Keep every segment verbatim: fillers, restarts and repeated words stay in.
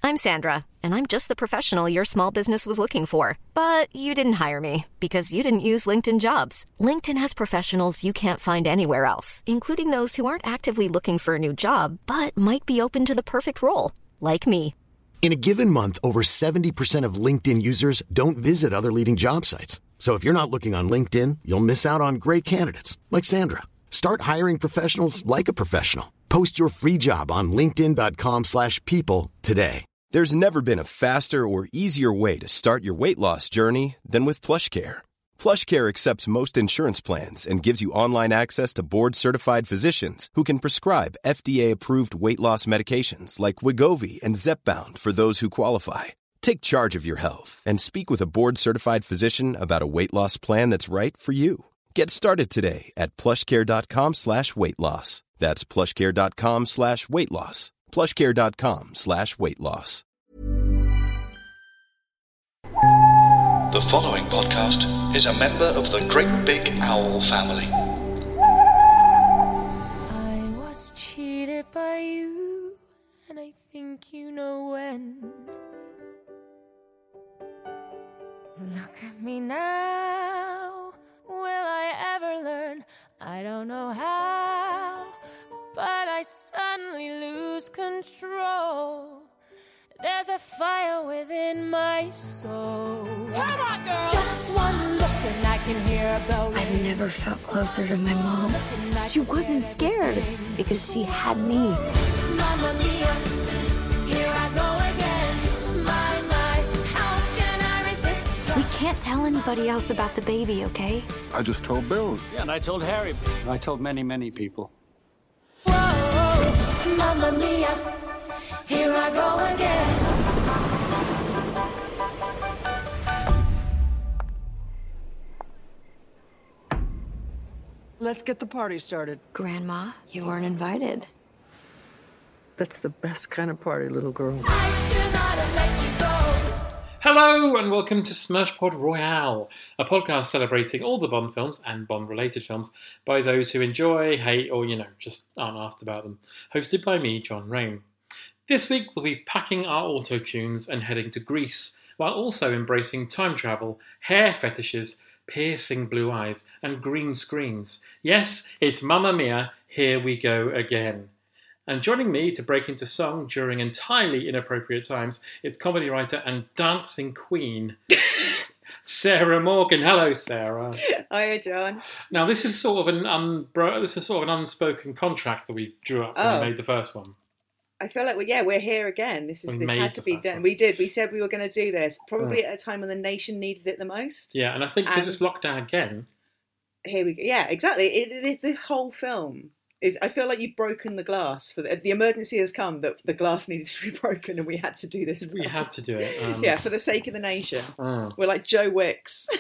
I'm Sandra, and I'm just the professional your small business was looking for. But you didn't hire me because you didn't use LinkedIn Jobs. LinkedIn has professionals you can't find anywhere else, including those who aren't actively looking for a new job, but might be open to the perfect role, like me. In a given month, over seventy percent of LinkedIn users don't visit other leading job sites. So if you're not looking on LinkedIn, you'll miss out on great candidates like Sandra. Start hiring professionals like a professional. Post your free job on linkedin.com slash people today. There's never been a faster or easier way to start your weight loss journey than with PlushCare. PlushCare accepts most insurance plans and gives you online access to board-certified physicians who can prescribe F D A-approved weight loss medications like Wegovy and Zepbound for those who qualify. Take charge of your health and speak with a board-certified physician about a weight loss plan that's right for you. Get started today at plushcare.com slash weight loss. That's plushcare.com slash weight loss. plushcare.com slash weight loss. The following podcast is a member of the Great Big Owl family. I was cheated by you, and I think you know when. Look at me now. Will I ever learn? I don't know how, but I suddenly lose control. There's a fire within my soul. Come on, girl! Just one look and I can hear a bell ring. I've never felt closer to my mom. She wasn't scared because she had me. Mamma mia, here I go again. My, my, how can I resist? We can't tell anybody else about the baby, okay? I just told Bill. Yeah, and I told Harry. And I told many, many people. Whoa, mamma mia, here I go again. Let's get the party started. Grandma, you weren't invited. That's the best kind of party, little girl. I should not have let you go. Hello and welcome to Smurfpod Royale, a podcast celebrating all the Bond films and Bond-related films by those who enjoy, hate, or, you know, just aren't asked about them. Hosted by me, John Rain. This week we'll be packing our auto-tunes and heading to Greece, while also embracing time travel, hair fetishes, piercing blue eyes, and green screens. Yes, it's Mamma Mia, here we go again. And joining me to break into song during entirely inappropriate times, it's comedy writer and dancing queen, Sarah Morgan. Hello, Sarah. Hiya, John. Now, this is sort of an unbro- this is sort of an unspoken contract that we drew up when Oh. we made the first one. I feel like, well, yeah, we're here again. This is We this made had to the be first done. one. We did. We said we were going to do this, probably Mm. at a time when the nation needed it the most. Yeah, and I think because And- it's lockdown again. Here we go. Yeah, exactly. It, it, it, the whole film is. I feel like you've broken the glass. For the, the emergency has come that the glass needed to be broken, and we had to do this. We film. had to do it. Um, Yeah, for the sake of the nation. mm. We're like Joe Wicks.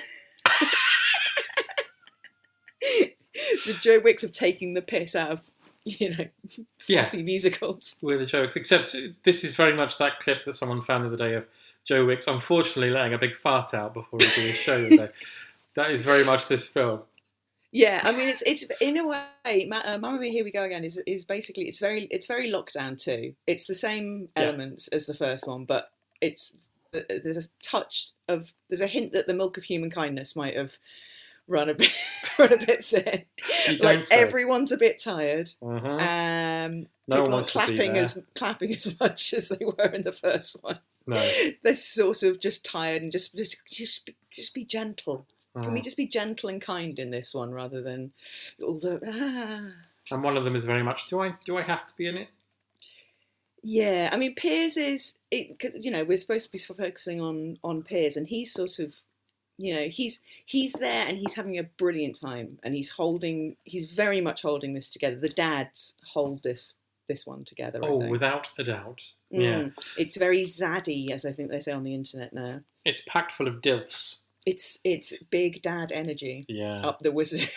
The Joe Wicks of taking the piss out of, you know, Yeah. fluffy musicals. With the jokes, except this is very much that clip that someone found the other day of Joe Wicks unfortunately letting a big fart out before he did his show today. That is very much this film. Yeah, I mean, it's it's in a way, Ma- uh, Mamma Mia, Here We Go Again is is basically it's very it's very lockdown too. It's the same Yeah. elements as the first one, but it's there's a touch of there's a hint that the milk of human kindness might have run a bit run a bit thin. You don't Like say. everyone's a bit tired. Mhm. Um, No people one aren't wants to be clapping there. as clapping as much as they were in the first one. No. They're sort of just tired and just just just be- just be gentle. Can we Mm. just be gentle and kind in this one rather than all the ah? And one of them is very much, do I do I have to be in it? Yeah, I mean, Piers is, it, 'cause, you know, we're supposed to be focusing on on Piers, and he's sort of, you know, he's he's there and he's having a brilliant time, and he's holding, he's very much holding this together. The dads hold this this one together. I Oh, think. without a doubt. Mm. Yeah. It's very zaddy, as I think they say on the internet now. It's packed full of dilfs. It's it's big dad energy Yeah. up the wizard.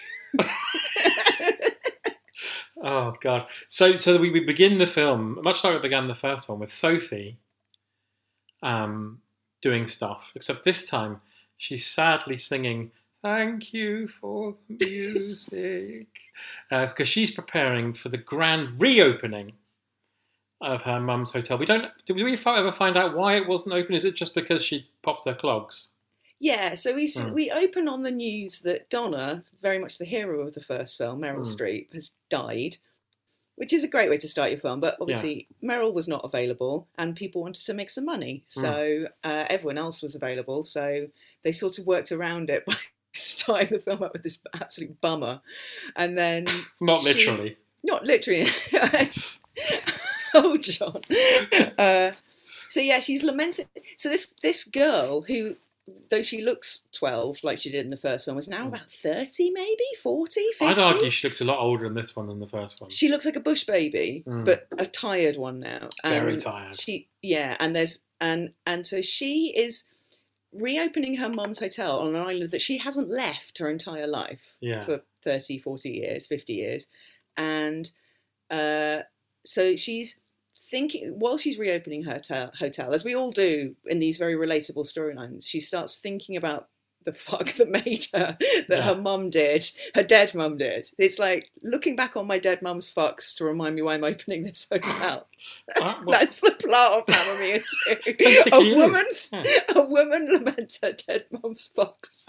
Oh, God. So so we, we begin the film, much like we began the first one, with Sophie um, doing stuff, except this time she's sadly singing, "Thank you for the music," because she's preparing for the grand reopening of her mum's hotel. We don't. Did we ever find out why it wasn't open? Is it just because she popped her clogs? Yeah, so we Mm. we open on the news that Donna, very much the hero of the first film, Meryl Mm. Streep, has died, which is a great way to start your film. But obviously, Meryl was not available, and people wanted to make some money, so uh, everyone else was available. So they sort of worked around it by starting the film up with this absolute bummer, and then Not she- literally. not literally. Oh, John. Uh, so yeah, she's lamenting. So this this girl who, though she looks twelve like she did in the first one, was now about thirty, maybe forty, fifty. I'd argue she looks a lot older in this one than the first one. She looks like a bush baby, Mm. but a tired one now. Very And tired. She yeah, and there's and and so she is reopening her mum's hotel on an island that she hasn't left her entire life Yeah. for thirty, forty years, fifty years. And uh, so she's thinking, while she's reopening her hotel, hotel, as we all do in these very relatable storylines, she starts thinking about the fuck that made her, that Yeah. her mum did, her dead mum did. It's like looking back on my dead mum's fucks to remind me why I'm opening this hotel. Uh, well, That's the plot of Mamma Mia two. Basically A it woman, is, yeah. a woman laments her dead mum's fucks.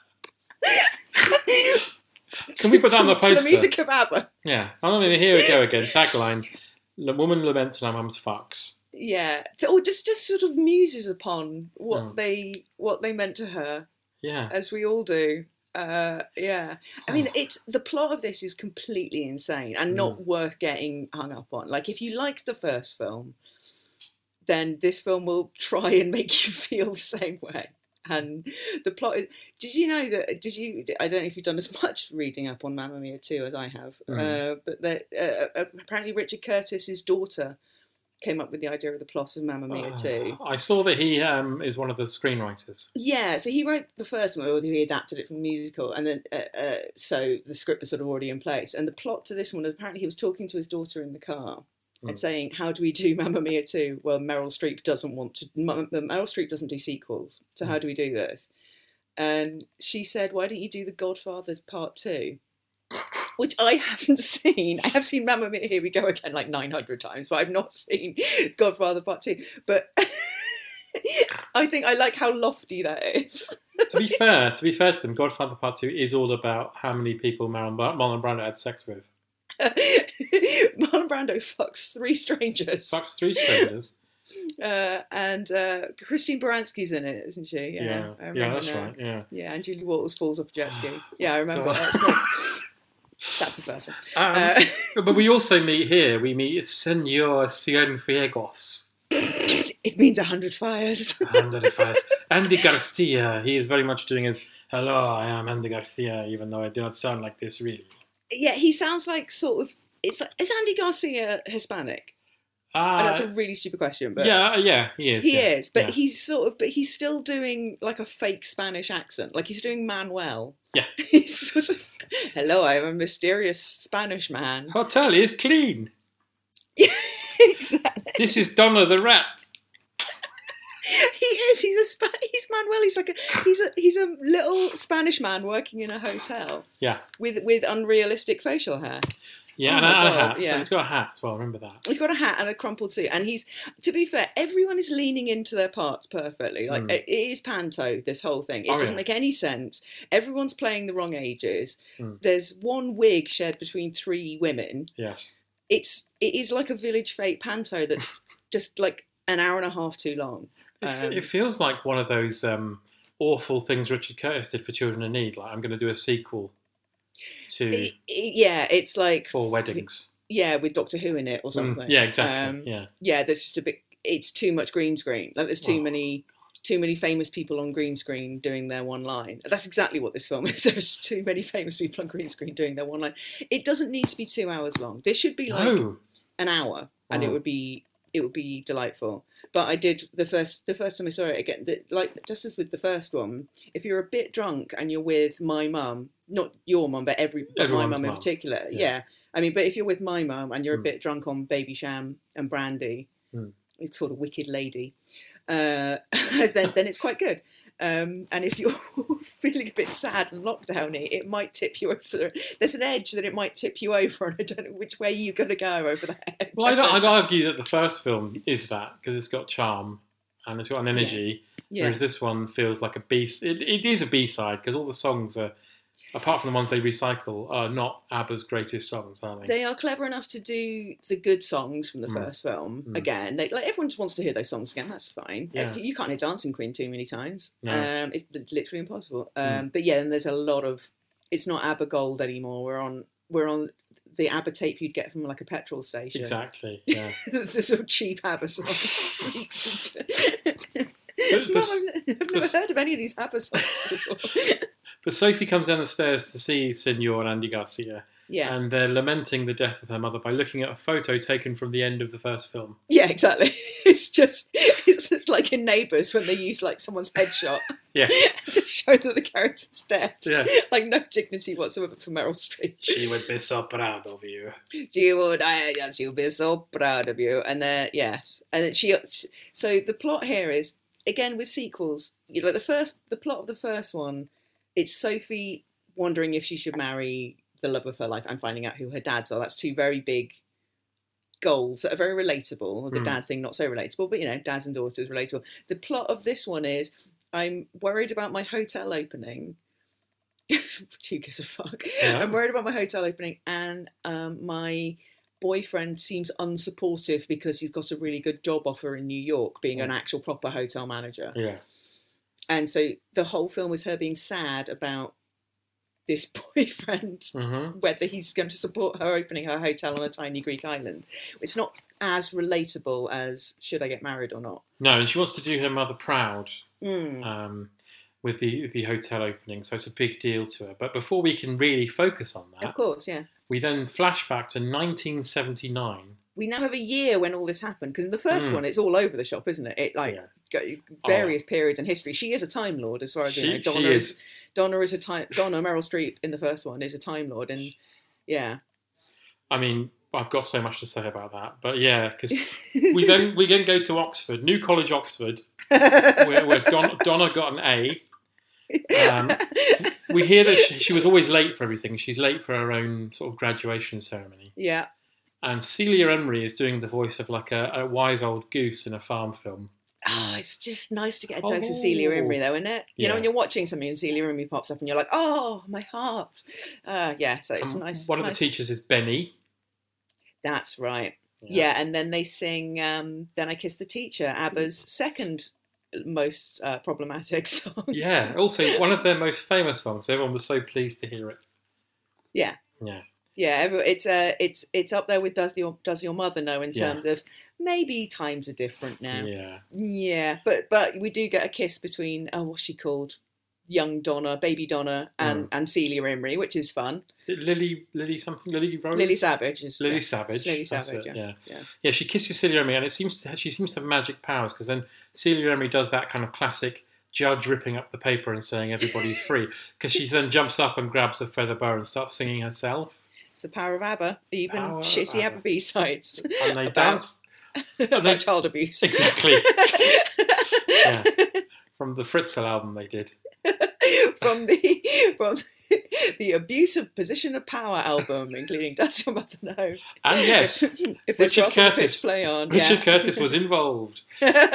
Can we put that on the To- to poster? the music of ABBA. Yeah. I mean, here we go again. Tagline: "The woman laments her mum's fucks." Yeah, or just just sort of muses upon what Mm. they what they meant to her, Yeah. as we all do. Uh, yeah, I mean, it's the plot of this is completely insane and not Mm. worth getting hung up on. Like, if you liked the first film, then this film will try and make you feel the same way. And the plot is, did you know that, did you, I don't know if you've done as much reading up on Mamma Mia two as I have, Mm. uh, but that uh, apparently Richard Curtis's daughter came up with the idea of the plot of Mamma Mia two. I saw that he um, is one of the screenwriters. Yeah, so he wrote the first one, or he adapted it from the musical, and then uh, uh, so the script was sort of already in place. And the plot to this one, apparently he was talking to his daughter in the car and Mm. saying, "How do we do Mamma Mia two? Well, Meryl Streep doesn't want to. M- Meryl Streep doesn't do sequels, so how do we do this?" And she said, "Why don't you do The Godfather Part Two?" Which I haven't seen. I have seen Mamma Mia, Here We Go Again like nine hundred times, but I've not seen Godfather Part Two. But I think I like how lofty that is. To be fair, to be fair to them, Godfather Part Two is all about how many people Marlon, Marlon Brando had sex with. Marlon Brando fucks three strangers. Fucks three strangers. Uh, and uh, Christine Baranski's in it, isn't she? Yeah, I yeah, remember that's now. right. Yeah, Yeah, and Julie Walters falls off a jet ski. Yeah, I remember. God. That's, great. That's the first one. um, Uh, but we also meet here. We meet Senor Cienfuegos. It means a hundred fires. Andy Garcia. He is very much doing his "Hello, I am Andy Garcia," even though I do not sound like this really. Yeah, he sounds like sort of. It's like, is Andy Garcia Hispanic? Uh, And that's a really stupid question, but yeah, yeah, he is. he yeah, is. But yeah. he's sort of, but he's still doing like a fake Spanish accent, like he's doing Manuel. Yeah. He's sort of, "Hello, I am a mysterious Spanish man." Hotel is clean. Exactly. This is Donna the rat. He is. He's a Spa- he's Manuel. He's like a he's a he's a little Spanish man working in a hotel Yeah, with with unrealistic facial hair. yeah, Oh and my a, and a God, hat. So yeah. he's got a hat as well. Remember that. He's got a hat and a crumpled suit, and he's, to be fair, everyone is leaning into their parts perfectly. Like Mm. it, it is panto, this whole thing. It Oh, doesn't yeah. make any sense. Everyone's playing the wrong ages. Mm. There's one wig shared between three women. Yes. It's it is like a Village Fate panto that's just like an hour and a half too long. It, f- Um, it feels like one of those um, awful things Richard Curtis did for Children in Need. Like, I'm going to do a sequel to It- it- yeah, it's like Four Weddings. yeah, with Doctor Who in it or Mm, something. yeah, exactly. Um, yeah. yeah, there's just a bit. It's too much green screen. Like there's too Oh. many, too many famous people on green screen doing their one line. That's exactly what this film is. There's too many famous people on green screen doing their one line. It doesn't need to be two hours long. This should be like No. an hour, and it Oh. would be it would be delightful. But I did the first the first time I saw it again. The, like just as with the first one, if you're a bit drunk and you're with my mum, not your mum, but every but my Everyone's mum in mum. particular, Yeah. yeah. I mean, but if you're with my mum and you're a Mm. bit drunk on Baby Sham and brandy, Mm. it's called a wicked lady. Uh, then then it's quite good. Um, and if you're feeling a bit sad and lockdowny, it might tip you over. There's an edge that it might tip you over, and I don't know which way you're going to go over the edge. Well, I'd, I'd argue that the first film is that, because it's got charm and it's got an energy, yeah. Yeah. whereas this one feels like a B. It, it is a B-side, because all the songs are, apart from the ones they recycle, are not ABBA's greatest songs, are they? They are clever enough to do the good songs from the mm. first film mm. again. They, like everyone just wants to hear those songs again. That's fine. Yeah. You can't hear Dancing Queen too many times. No. Um, it's literally impossible. Um, mm. But yeah, and there's a lot of. It's not ABBA Gold anymore. We're on. We're on the ABBA tape you'd get from like a petrol station. Exactly. Yeah. The sort of cheap ABBA songs. but, Mom, but, I've never but, heard of any of these ABBA songs before. But Sophie comes down the stairs to see Senor and Andy Garcia. Yeah. And they're lamenting the death of her mother by looking at a photo taken from the end of the first film. Yeah, exactly. It's just, it's just like in Neighbours when they use like someone's headshot. Yeah. To show that the character's dead. Yeah. Like no dignity whatsoever for Meryl Streep. She would be so proud of you. She would, I, she would be so proud of you. And then, yes. And then she, so the plot here is, again with sequels, you know, like the first, the plot of the first one, it's Sophie wondering if she should marry the love of her life and finding out who her dads are. That's two very big goals that are very relatable. The mm. dad thing, not so relatable, but, you know, dads and daughters, relatable. The plot of this one is, I'm worried about my hotel opening. Who gives a fuck? Yeah. I'm worried about my hotel opening, and um, my boyfriend seems unsupportive because he's got a really good job offer in New York, being an actual proper hotel manager. Yeah. And so the whole film is her being sad about this boyfriend, mm-hmm. whether he's going to support her opening her hotel on a tiny Greek island. It's not as relatable as Should I Get Married or Not? No, and she wants to do her mother proud mm. um, with the the hotel opening, so it's a big deal to her. But before we can really focus on that, of course, yeah, we then flash back to nineteen seventy-nine. We now have a year when all this happened, because in the first mm. one, it's all over the shop, isn't it? It like yeah. various oh. periods in history. She is a Time Lord, as far as she, you know. Donna she is. is Donna is a time. Donna Meryl Streep in the first one is a Time Lord, and yeah. I mean, I've got so much to say about that, but yeah, because we then we then go to Oxford, New College, Oxford, where, where Don, Donna got an A. Um, we hear that she, she was always late for everything. She's late for her own sort of graduation ceremony. Yeah. And Celia Emery is doing the voice of like a, a wise old goose in a farm film. Oh, it's just nice to get a dose oh. of Celia Emery, though, isn't it? You yeah. know, when you're watching something and Celia Emery pops up and you're like, oh, my heart. Uh, yeah, so it's um, nice. One of nice. the teachers is Benny. That's right. Yeah, yeah, and then they sing um, Then I Kissed the Teacher, ABBA's second most uh, problematic song. Yeah, also one of their most famous songs. So everyone was so pleased to hear it. Yeah. Yeah. Yeah, it's uh, it's it's up there with Does Your Does Your Mother Know in terms yeah. of maybe times are different now. Yeah. Yeah, but but we do get a kiss between, oh, what's she called? Young Donna, baby Donna, and, mm. and Celia Emery, which is fun. Is it Lily, Lily something, Lily Rose? Lily Savage. Is, Lily yeah. Savage. Lily Savage, yeah. Yeah. yeah. Yeah, she kisses Celia Emery, and it seems to she seems to have magic powers, because then Celia Emery does that kind of classic judge ripping up the paper and saying everybody's free, because she then jumps up and grabs a feather boa and starts singing herself. It's the power of ABBA, even power shitty ABBA, ABBA B-sides. And they dance. About they, child abuse. Exactly. Yeah. From the Fritzl album they did. From the from the Abusive Position of Power album, including Does Your Mother Know? And yes, if, if Richard Curtis play on, Richard yeah. Curtis was involved,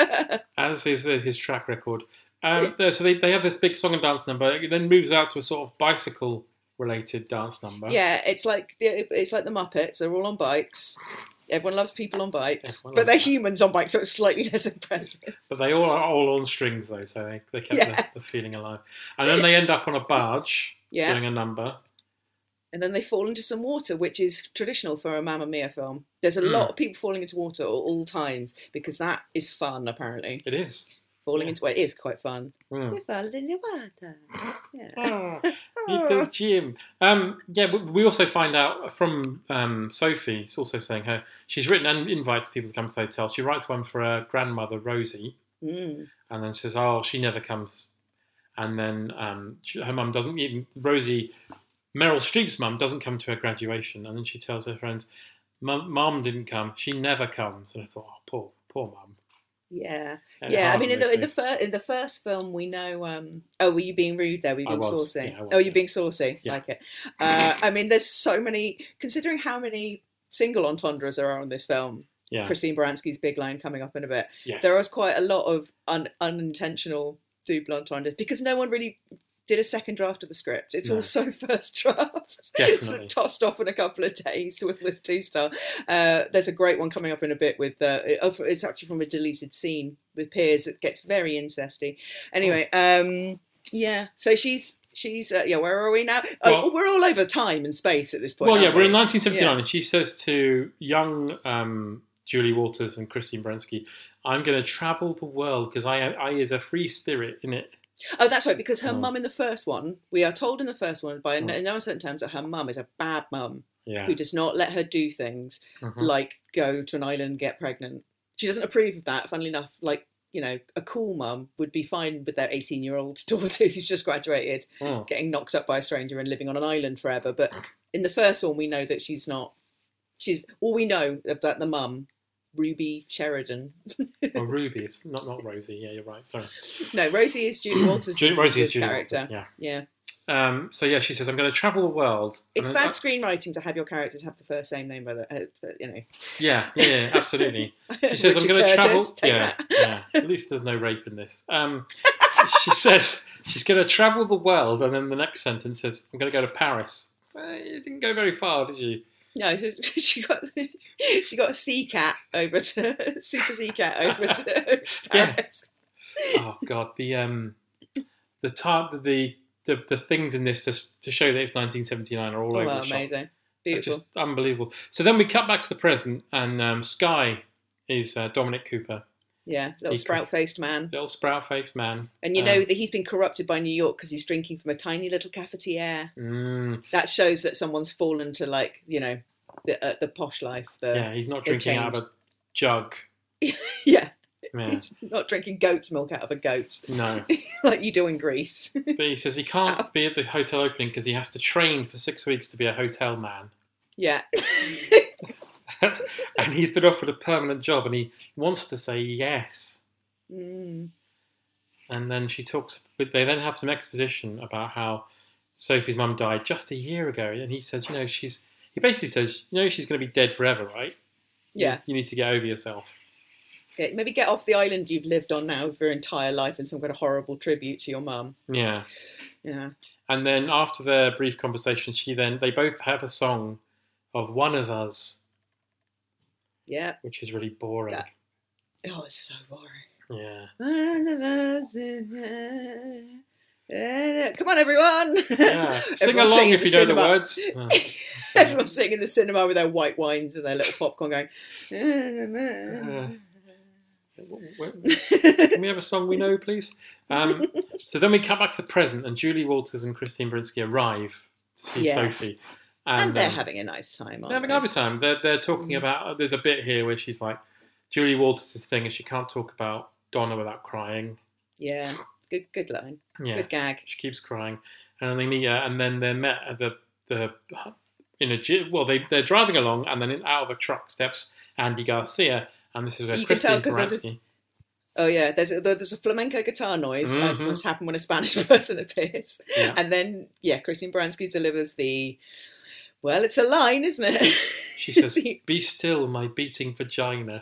as is uh, his track record. Um, so they, they have this big song and dance number. It then moves out to a sort of bicycle-related dance number. Yeah, it's like it's like the Muppets. They're all on bikes. Everyone loves people on bikes, Everyone but they're that. humans on bikes, so it's slightly less impressive. But they all are all on strings, though, so they, they kept yeah. the, the feeling alive. And then they end up on a barge yeah. doing a number. And then they fall into some water, which is traditional for a Mamma Mia film. There's a mm. lot of people falling into water at all times, because that is fun, apparently. It is. Falling yeah. into water is quite fun. Mm. We fall in the water. Yeah. Oh, little Jim. Um, yeah, but we also find out from um, Sophie, it's also saying her, she's written and invites people to come to the hotel. She writes one for her grandmother, Rosie, mm. and then says, oh, she never comes. And then um, she, her mum doesn't even, Rosie, Meryl Streep's mum doesn't come to her graduation. And then she tells her friends, Mum didn't come. She never comes. And I thought, oh, poor, poor mum. Yeah, And yeah. I hard mean, in the most in the, days. fir- in the first film, we know. Um, oh, were you being rude there? Were you I being was, saucy? yeah, I was, oh, yeah. you're being saucy. Yeah. Like it. Uh, I mean, there's so many. Considering how many single entendres there are on this film. Yeah. Christine Baranski's big line coming up in a bit. Yes. There was quite a lot of un- unintentional double entendres because no one really did a second draft of the script. It's No. all so first draft. Definitely. It's sort of tossed off in a couple of days with, with two star. Uh, there's a great one coming up in a bit with, uh, it's actually from a deleted scene with Piers. It gets very incesty. Anyway, um, yeah, so she's, she's uh, yeah, where are we now? Well- oh, we're all over time and space at this point. Well, yeah, aren't we're we? in nineteen seventy-nine, Yeah. and she says to young um, Julie Walters and Christine Baranski, I'm going to travel the world because I, I is a free spirit in it. Oh, that's right, because her Oh. mum in the first one, we are told in the first one by Oh. in no uncertain terms that her mum is a bad mum Yeah. who does not let her do things Mhm. like go to an island and get pregnant. She doesn't approve of that, funnily enough. Like, you know, a cool mum would be fine with their eighteen-year-old daughter who's just graduated, Oh. getting knocked up by a stranger and living on an island forever. But in the first one, we know that she's not. She's all we know about the mum, Ruby Sheridan. Oh, Ruby. It's not not Rosie. Yeah, you're right. Sorry. No, Rosie is Julie Walters' Ju- Rosie is Julie character. Walters, yeah. yeah. Um, so yeah, she says, I'm going to travel the world. It's And bad I- screenwriting to have your characters have the first same name, by the uh, you know. Yeah, yeah, yeah, absolutely. She says, I'm Richard going to Curtis, travel. take Yeah, that. yeah. At least there's no rape in this. Um, she says she's going to travel the world, and then the next sentence says, I'm going to go to Paris. Eh, you didn't go very far, did you? No, so she got she got a sea cat over to super sea cat over to, to Yeah. Paris. Oh God, the um, the tar- the the the things in this to to show that it's nineteen seventy-nine are all Oh, over well, the shop. amazing, They're beautiful. just unbelievable. So then we cut back to the present, and um, Sky is uh, Dominic Cooper, Yeah, little He- sprout-faced man, little sprout-faced man, and you Um, know that he's been corrupted by New York because he's drinking from a tiny little cafetiere. Mm, That shows that someone's fallen to, like, you know, the uh, the posh life. The, yeah, he's not the drinking out of a jug. change. Yeah, Yeah. he's not drinking goat's milk out of a goat No, like you do in Greece. but he says he can't be at the hotel opening because he has to train for six weeks to be a hotel man. Yeah. And he's been offered a permanent job, and he wants to say yes. Mm. And then she talks. But they then have some exposition about how Sophie's mum died just a year ago, and he says, you know, she's. He basically says, you know, she's going to be dead forever, right? Yeah. You need to get over yourself. Yeah, maybe get off the island you've lived on now for your entire life and some kind of horrible tribute to your mum. Yeah. Yeah. And then after their brief conversation, she then they both have a song of One of Us, Yeah. which is really boring. That- Oh, it's so boring. Yeah. Come on, everyone! Yeah. Sing Everyone's along singing if in you the know the cinema. words. Oh. Everyone's sitting in the cinema with their white wines and their little popcorn going. Uh, Can we have a song we know, please? Um, so then we cut back to the present, and Julie Walters and Christine Baranski arrive to see Yeah. Sophie. And they're um, having a nice time, aren't they're having they? a good time. They're, they're talking Mm. about, there's a bit here where she's like, Julie Walters' thing is she can't talk about Donna without crying. Yeah. Good good line. Yes. Good gag. She keeps crying. And then they meet her, and then they're met at the, the in a gym. Well, they, they're driving along, and then out of a truck steps Andy Garcia, and this is where You can tell Christine 'cause there's Baranski. Oh yeah, there's a, there's a flamenco guitar noise, as Mhm. must happen when a Spanish person appears. Yeah. And then, yeah, Christine Baranski delivers the, well, it's a line, isn't it? She says, "Be still, my beating vagina."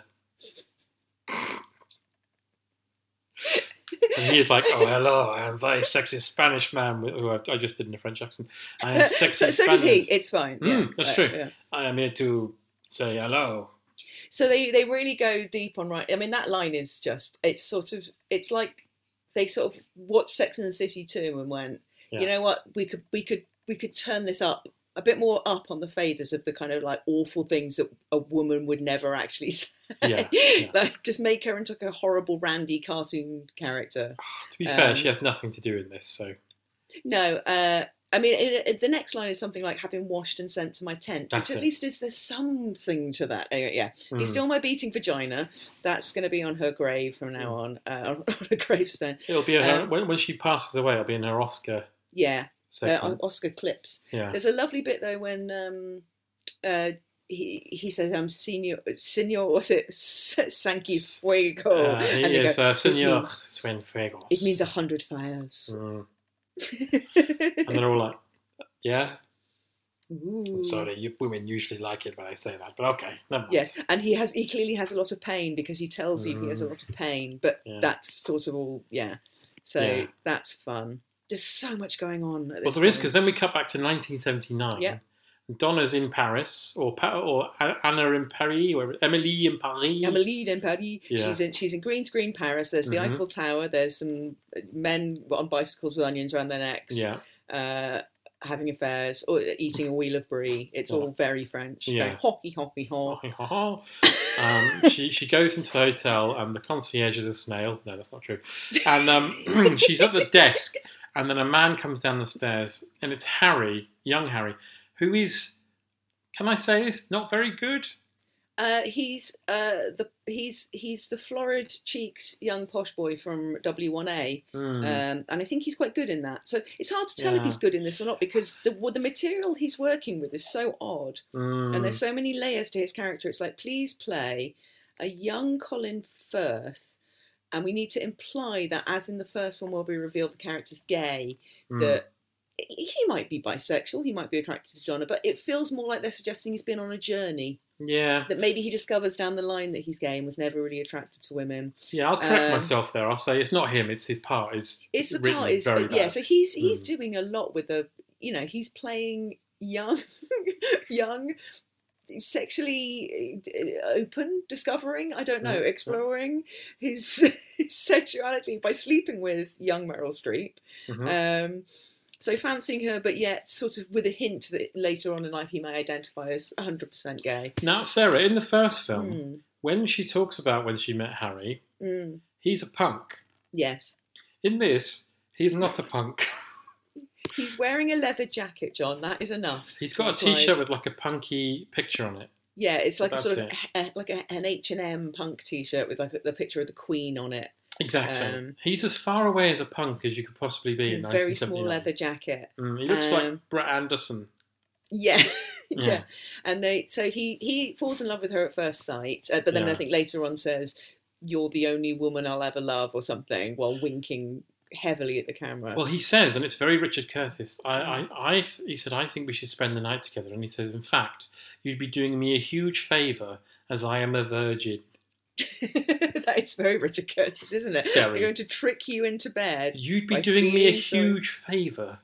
And he is like, "Oh, hello, I am very sexy Spanish man." Who I, I just did in a French accent. I am sexy so, so Spanish. did he. It's fine. Mm, yeah, that's right, true. yeah. I am here to say hello. So they, they really go deep on right. I mean, that line is just, it's sort of, it's like they sort of watched Sex and the City too and went, Yeah. you know what, we could we could we could turn this up a bit more up on the faders of the kind of like awful things that a woman would never actually say. Yeah, yeah. Like just make her into like a horrible randy cartoon character. To be fair, Um, she has nothing to do in this, so No, uh, I mean it, it, the next line is something like having washed and sent to my tent, That's which at it. least is there's something to that. Anyway, yeah, Mm. be still my beating vagina. That's going to be on her grave from now on, uh, on her gravestone. it'll be in her, Um, when, when she passes away. It'll be in her Oscar Yeah, uh, segment. Oscar clips. yeah, There's a lovely bit though when um, uh, he he says, "I'm Senor, Senor, what's it, Sanky Fuego?" Uh, he and is go, uh, Senor means, Cienfuegos. It means a hundred fires. Mm. And they're all like, "Yeah." Ooh. Sorry, you women usually like it when I say that, but okay, never mind. Yes, and he has he clearly has a lot of pain because he tells you Mm. he has a lot of pain, but Yeah. that's sort of all, yeah. So Yeah. that's fun. There's so much going on. At Well, this there is, point. because then we cut back to nineteen seventy-nine. Yeah. Donna's in Paris, or pa- or Anna in Paris, or Emily in Paris. Emily in Paris. Yeah. She's in she's in green screen Paris. There's the Mhm. Eiffel Tower. There's some men on bicycles with onions around their necks. Yeah. Uh, having affairs or eating a wheel of brie. It's Yeah. all very French. Yeah. Going hockey hockey ho. um, she she goes into the hotel, and the concierge is a snail. No, that's not true. And um, she's at the desk, and then a man comes down the stairs, and it's Harry, young Harry, who is, can I say this, not very good. Uh, he's uh, the he's he's the florid-cheeked young posh boy from W one A, Mm. um, and I think he's quite good in that. So it's hard to tell if Yeah. he's good in this or not because the well, the material he's working with is so odd, Mm. and there's so many layers to his character. It's like, please play a young Colin Firth, and we need to imply that, as in the first one where we reveal the character's gay, Mm. that he might be bisexual, he might be attracted to Donna, but it feels more like they're suggesting he's been on a journey. Yeah. That maybe he discovers down the line that he's gay and was never really attracted to women. Yeah, I'll correct Um, myself there. I'll say it's not him, it's his part. It's, It's the written part is very uh, yeah. bad. So he's he's Mm. doing a lot with the you know he's playing young, young, sexually uh, open, discovering I don't know, Yeah. exploring his, his sexuality by sleeping with young Meryl Streep. Mhm. Um, so fancying her, but yet sort of with a hint that later on in life he may identify as one hundred percent gay. Now, Sarah, in the first film, Mm. when she talks about when she met Harry, Mm. he's a punk. Yes. In this, he's not a punk. He's wearing a leather jacket, John. That is enough. He's got a It's like- T-shirt with like a punky picture on it. Yeah, it's like a That's sort of it. a, like a, an H and M punk T-shirt with like a, the picture of the Queen on it. Exactly. Um, he's as far away as a punk as you could possibly be in very nineteen small seventy-nine. leather jacket. Mm, he looks Um, like Brett Anderson. Yeah. yeah, Yeah. And they so he he falls in love with her at first sight, uh, but then Yeah. I think later on says, "You're the only woman I'll ever love" or something, while winking heavily at the camera. Well, he says, and it's very Richard Curtis. I, I, I, he said, I think we should spend the night together. And he says, in fact, you'd be doing me a huge favour, as I am a virgin. That is very Richard Curtis, isn't it? Very. They're going to trick you into bed. You'd be by doing me a feeling sorry- huge favour.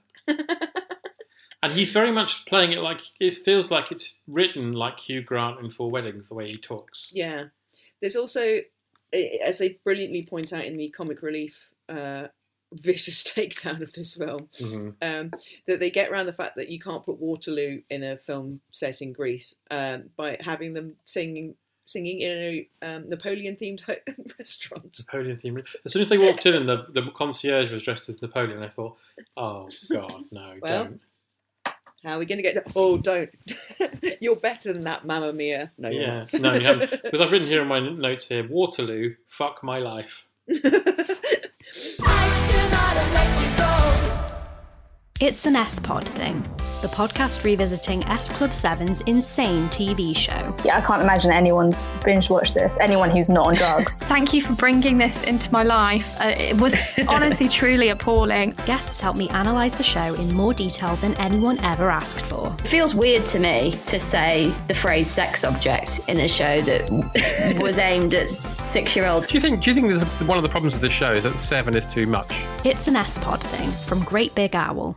And he's very much playing it like, it feels like it's written like Hugh Grant in Four Weddings, the way he talks. Yeah. There's also, as they brilliantly point out in the comic relief uh, vicious takedown of this film, Mm-hmm. um, that they get around the fact that you can't put Waterloo in a film set in Greece um, by having them singing singing in a um, Napoleon-themed ho- restaurant. Napoleon theme. As soon as they walked in and the, the concierge was dressed as Napoleon, I thought, oh, God, no, Well, don't. How are we going to get... Oh, don't. You're better than that, Mamma Mia. No, you're Yeah, not. no, you haven't. Because I've written here in my notes here, Waterloo, fuck my life. It's an S-Pod thing, the podcast revisiting S Club seven's insane T V show. Yeah, I can't imagine anyone's binge-watched this, anyone who's not on drugs. Thank you for bringing this into my life. Uh, it was honestly truly appalling. Guests help me analyse the show in more detail than anyone ever asked for. It feels weird to me to say the phrase sex object in a show that was aimed at six-year-olds. Do you think? Do you think there's a, one of the problems with this show is that seven is too much? It's an S-Pod thing from Great Big Owl.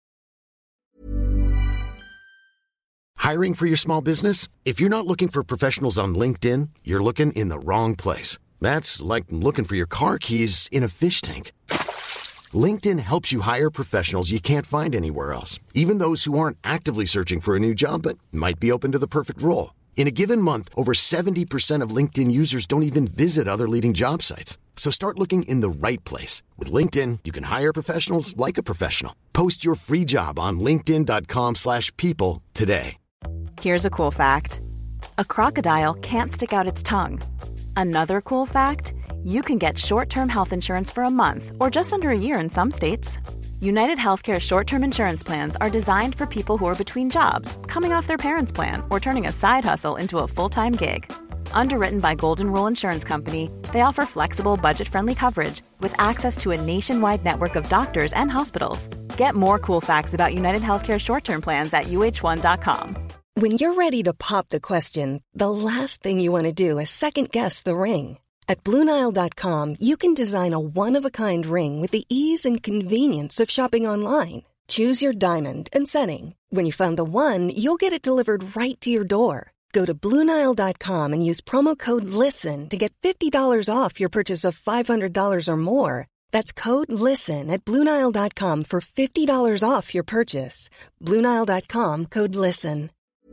Hiring for your small business? If you're not looking for professionals on LinkedIn, you're looking in the wrong place. That's like looking for your car keys in a fish tank. LinkedIn helps you hire professionals you can't find anywhere else, even those who aren't actively searching for a new job but might be open to the perfect role. In a given month, over seventy percent of LinkedIn users don't even visit other leading job sites. So start looking in the right place. With LinkedIn, you can hire professionals like a professional. Post your free job on linkedin.com slash people today. Here's a cool fact. A crocodile can't stick out its tongue. Another cool fact, you can get short-term health insurance for a month or just under a year in some states. United Healthcare short-term insurance plans are designed for people who are between jobs, coming off their parents' plan, or turning a side hustle into a full-time gig. Underwritten by Golden Rule Insurance Company, they offer flexible, budget-friendly coverage with access to a nationwide network of doctors and hospitals. Get more cool facts about United Healthcare short-term plans at U H one dot com. When you're ready to pop the question, the last thing you want to do is second-guess the ring. At Blue Nile dot com, you can design a one-of-a-kind ring with the ease and convenience of shopping online. Choose your diamond and setting. When you find the one, you'll get it delivered right to your door. Go to Blue Nile dot com and use promo code LISTEN to get fifty dollars off your purchase of five hundred dollars or more. That's code LISTEN at Blue Nile dot com for fifty dollars off your purchase. Blue Nile dot com, code LISTEN.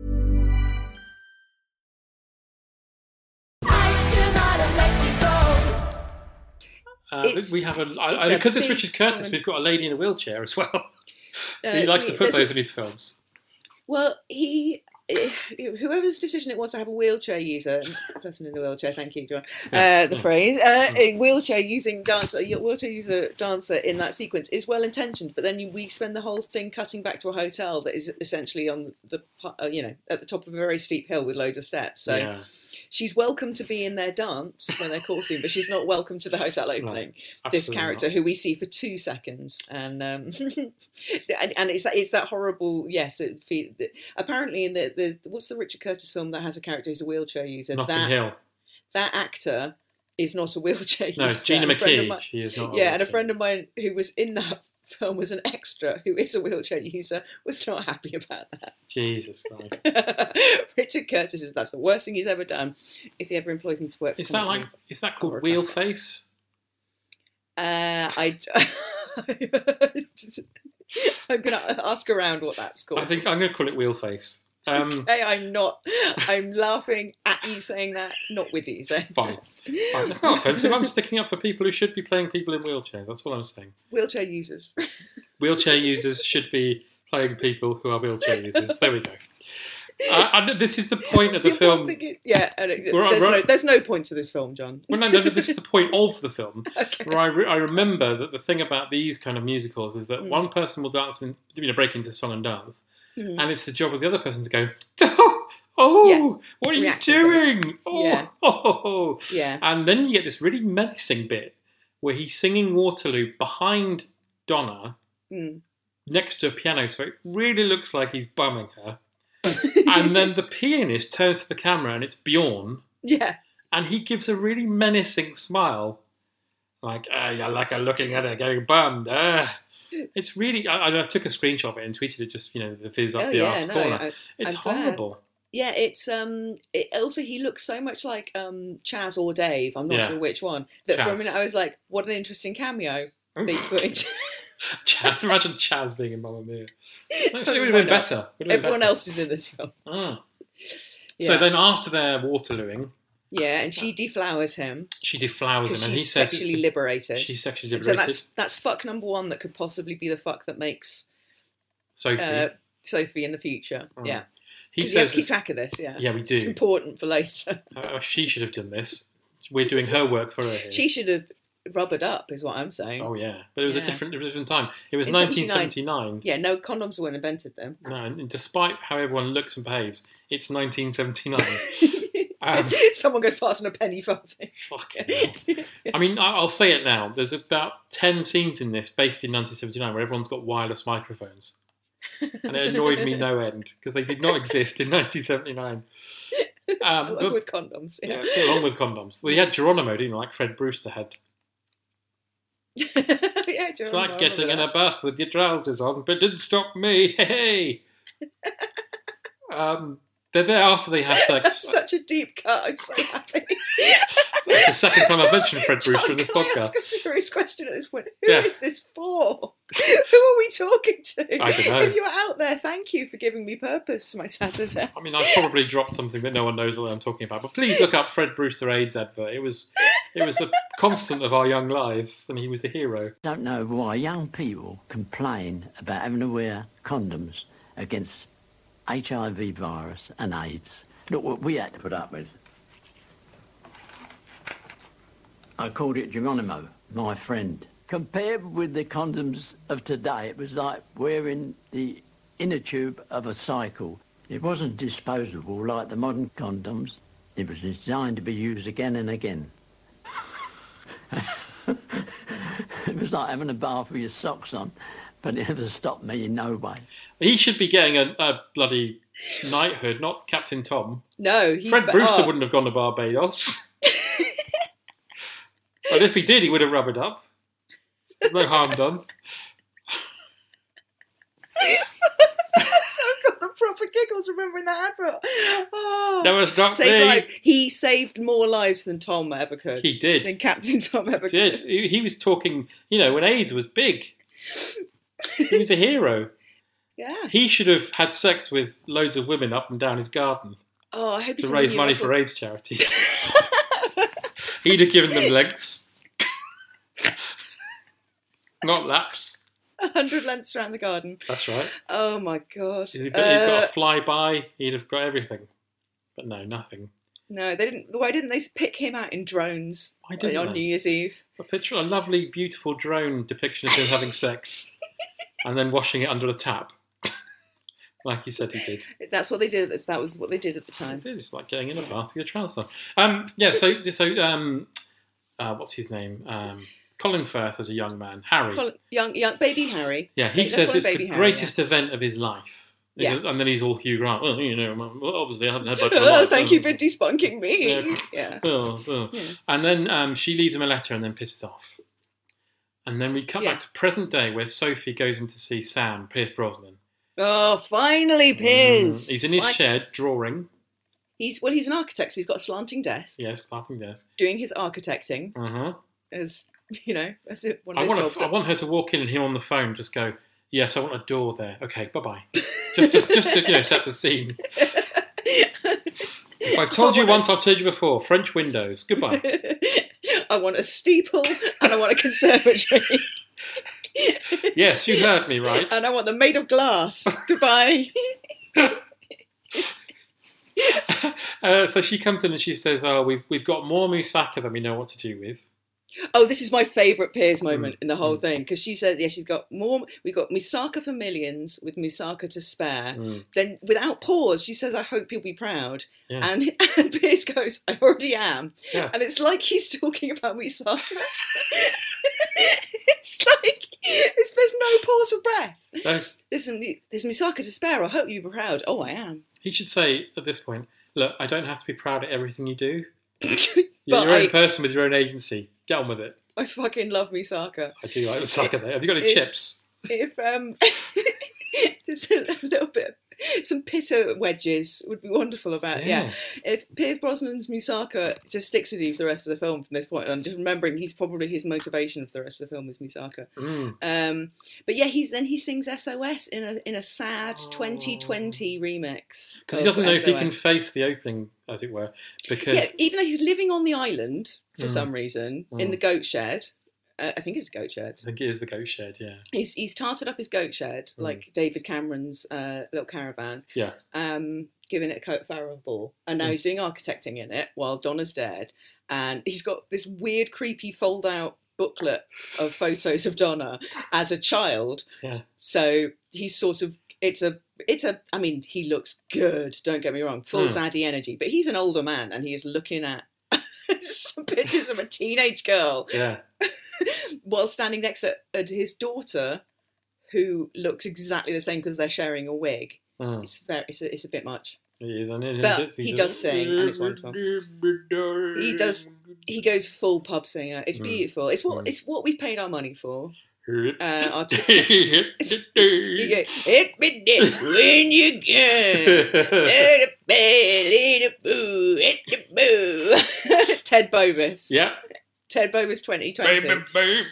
Uh, we have a, I, I, because it's Richard Curtis, film. We've got a lady in a wheelchair as well. Uh, he likes to put those a, in his films. Well, he, whoever's decision it was to have a wheelchair user, person in a wheelchair, thank you, John, uh, the phrase, uh, a wheelchair using dancer, a wheelchair user dancer in that sequence is well intentioned, but then you, we spend the whole thing cutting back to a hotel that is essentially on the, uh, you know, at the top of a very steep hill with loads of steps. So. Yeah. She's welcome to be in their dance when they're coursing, but she's not welcome to the hotel opening. No, this character, not. Who we see for two seconds, and um, and, and it's it's that horrible. Yes, it, it, apparently in the, the what's the Richard Curtis film that has a character who's a wheelchair user? Notting that, Hill. That actor is not a wheelchair user. No, Gina McKee. Mine, she is not. Yeah, and a friend of mine who was in that film as an extra who is a wheelchair user was not happy about that. Jesus Christ. Richard Curtis is that's the worst thing he's ever done if he ever employs me to work for Is that like is that called Wheelface? Uh I I'm gonna ask around what that's called. I think I'm gonna call it Wheelface. Um, okay, I'm not. I'm laughing at you saying that, not with you saying Fine. Fine. It's not offensive. I'm sticking up for people who should be playing people in wheelchairs. That's what I'm saying. Wheelchair users. Wheelchair users should be playing people who are wheelchair users. There we go. Uh, and this is the point of the film. Is, yeah, there's, no, there's no point to this film, John. Well, no, no, this is the point of the film. Okay. Where I, re- I remember that the thing about these kind of musicals is that mm. one person will dance and you know break into song and dance. Mm-hmm. And it's the job of the other person to go, oh, oh yeah. What are React you doing? Oh, yeah. Oh, oh, yeah. And then you get this really menacing bit where he's singing Waterloo behind Donna mm. next to a piano, so it really looks like he's bumming her. And then the pianist turns to the camera and it's Bjorn. Yeah. And he gives a really menacing smile. Like, ah, you like her looking at her getting bummed. Ah. It's really. I, I took a screenshot of it and tweeted it. Just you know, the fizz up oh, the yeah, arse no, corner. I, it's I'm horrible. Glad. Yeah, it's um. It, also, he looks so much like um Chaz or Dave. I'm not yeah. sure which one. That Chaz. for a minute I was like, "What an interesting cameo." That you put into... Chaz, imagine Chaz being in Mamma Mia. Actually, it would have been better. Been Everyone better. else is in this film. Ah. Yeah. So then, after their Waterlooing. Yeah, and she deflowers him. She deflowers him, and he she's says sexually the, liberated. She's sexually liberated. So that's that's fuck number one. That could possibly be the fuck that makes Sophie uh, Sophie in the future. Oh. Yeah, he says you have to keep track of this. Yeah, yeah, we do. It's important for later. uh, she should have done this. We're doing her work for her. Here. She should have rubbered up, is what I'm saying. Oh yeah, but it was yeah. a different, it was a different time. It was in nineteen seventy-nine. Yeah, no condoms weren't invented then. No, and despite how everyone looks and behaves, it's nineteen seventy-nine. Um, Someone goes past on a penny farthing. Fucking I mean, I'll say it now. There's about ten scenes in this based in nineteen seventy-nine where everyone's got wireless microphones. And it annoyed me no end because they did not exist in nineteen seventy-nine. Um, along but, with condoms. Yeah. yeah, along with condoms. Well, he had Geronimo, didn't he? Like Fred Brewster had. yeah, it's like getting in a bath with your trousers on, but it didn't stop me. Hey, um, they're there after they have sex. That's such a deep cut. I'm so happy. That's the second time I've mentioned Fred Brewster John, in this can podcast. I ask a serious question at this point. Who yeah. is this for? Who are we talking to? I don't know. If you're out there, thank you for giving me purpose my Saturday. I mean, I've probably dropped something that no one knows what I'm talking about, but please look up Fred Brewster AIDS advert. It was, it was the constant of our young lives, and he was a hero. I don't know why young people complain about having to wear condoms against H I V virus and AIDS. Look what we had to put up with. I called it Geronimo, my friend. Compared with the condoms of today, it was like wearing the inner tube of a cycle. It wasn't disposable like the modern condoms. It was designed to be used again and again. It was like having a bath with your socks on, but it never stopped me in no way. He should be getting a, a bloody knighthood, not Captain Tom. No, he's Fred be- Brewster oh. wouldn't have gone to Barbados. But if he did, he would have rubbered up. No harm done. So I've got the proper giggles remembering that advert. Oh. No, it's not Saved me. lives. He saved more lives than Tom ever could. He did. Than Captain Tom ever He did. could. He, he was talking, you know, when AIDS was big. He was a hero. Yeah. He should have had sex with loads of women up and down his garden Oh, I hope to he's raise money for AIDS charities. He'd have given them lengths. Not laps. A hundred lengths around the garden. That's right. Oh my god. He'd have got, he'd got Uh, a flyby. He'd have got everything. But no, nothing. No, they didn't. Why didn't they pick him out in drones Why didn't on they? New Year's Eve? A picture, a lovely, beautiful drone depiction of him having sex and then washing it under a tap. Like he said he did. That's what they did. At the, that was what they did at the time. It is like getting in a bath with your trousers on. Um, yeah, so, so um, uh, what's his name? Um, Colin Firth as a young man. Harry. Colin, young, young baby Harry. Yeah, he Let's says call him it's the Baby Harry, greatest event of his life. He Yeah. goes- And then he's all Hugh Grant. Well, you know, well, obviously I haven't had much of a Oh, life, thank so- you for despunking me. Yeah. Yeah. Oh, oh. Yeah. And then um, she leaves him a letter and then pisses off. And then we cut Yeah. back to present day where Sophie goes in to see Sam, Pierce Brosnan. Oh, finally, Piers. Mm, he's in his Like- shed drawing. He's well. He's an architect, so he's got a slanting desk, Yes, clapping desk. doing his architecting Uh-huh. as you know, as one I of those want, jobs. to, I want her to walk in and him on the phone just go, yes, I want a door there. Okay, bye-bye. just, just, just to, you know, set the scene. If I've told you once, I've told you before. French windows. Goodbye. I want a steeple and I want a conservatory. Yes, you heard me, right? And I want them made of glass. Goodbye. Uh, so she comes in and she says, oh, we've, we've got more moussaka than we know what to do with. Oh, this is my favourite Piers moment Mm, in the whole thing, because she said, yeah, she's got more. We've got Misaka for millions with Misaka to spare. Mm. Then, without pause, she says, I hope you'll be proud. Yeah. And, and Piers goes, I already am. Yeah. And it's like he's talking about Misaka. It's like, it's, there's no pause for breath. No. There's, there's Misaka to spare. I hope you'll be proud. Oh, I am. He should say at this point, look, I don't have to be proud of everything you do. You're But your own I- person with your own agency. Get on with it. I fucking love Misaka. I do like moussaka there. Have you got any It- chips? If um, just a little bit, some pitta wedges would be wonderful about it. Yeah. Yeah. If Pierce Brosnan's Misaka just sticks with you for the rest of the film from this point on, just remembering he's probably his motivation for the rest of the film is Misaka. Mm. Um, but yeah, he's then he sings S O S in a in a sad twenty twenty remix Because he of doesn't know if he S O S. can face the opening, as it were. Because Yeah, even though he's living on the island for Mm. some reason in Mm. the goat shed. Uh, I think it's a goat shed. I think it is the goat shed, yeah. He's he's tarted up his goat shed Mm. like David Cameron's uh, little caravan, Yeah. um, giving it a coat Farrell ball, and now Mm. he's doing architecting in it while Donna's dead, and he's got this weird, creepy fold-out booklet of photos of Donna as a child. Yeah. So he's sort of it's a it's a I mean he looks good. Don't get me wrong, full Mm. zaddy energy, but he's an older man and he is looking at some pictures of a teenage girl Yeah. while standing next to, uh, to his daughter, who looks exactly the same because they're sharing a wig. Mm. It's very, it's a, it's a bit much. He is, and it- But it's- he he's does a- sing, and it's wonderful. He does. He goes full pub singer. It's Mm. beautiful. It's what Mm. it's what we've paid our money for. Uh, our t- it's, you go, hit me dead when you can. Let it be, let it boo, hit the boo. Ted Bovis. Yeah. Ted Bovis twenty twenty. Baby, baby.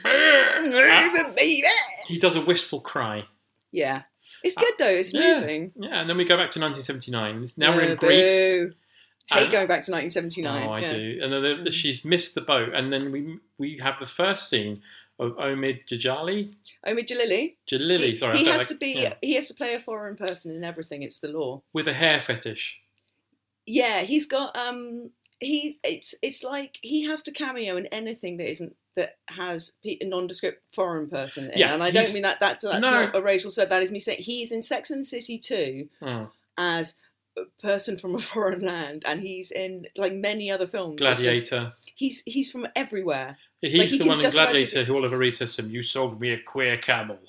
Baby, baby. He does a wistful cry. Yeah. It's good though, it's Yeah. moving. Yeah, and then we go back to nineteen seventy-nine. Now we're Uh, in Greece. boo. Hate Uh, going back to nineteen seventy-nine. Oh, I yeah. do. And then the, the, she's missed the boat, and then we we have the first scene of Omid Djalili. Omid Djalili. Jalili, He, sorry, I he said has like- to be. yeah. He has to play a foreign person in everything. It's the law. With a hair fetish. Yeah, he's got. Um, he it's it's like he has to cameo in anything that isn't that has a nondescript foreign person in. Yeah, And I don't mean that, that that's no. not a racial slur. That is me saying he's in Sex and the City too Mm. as a person from a foreign land, and he's in like many other films. It's Gladiator. Just, he's he's from everywhere. He's Like, he the can one in just about Gladiator who Oliver Reed says to him, "You sold me a queer camel."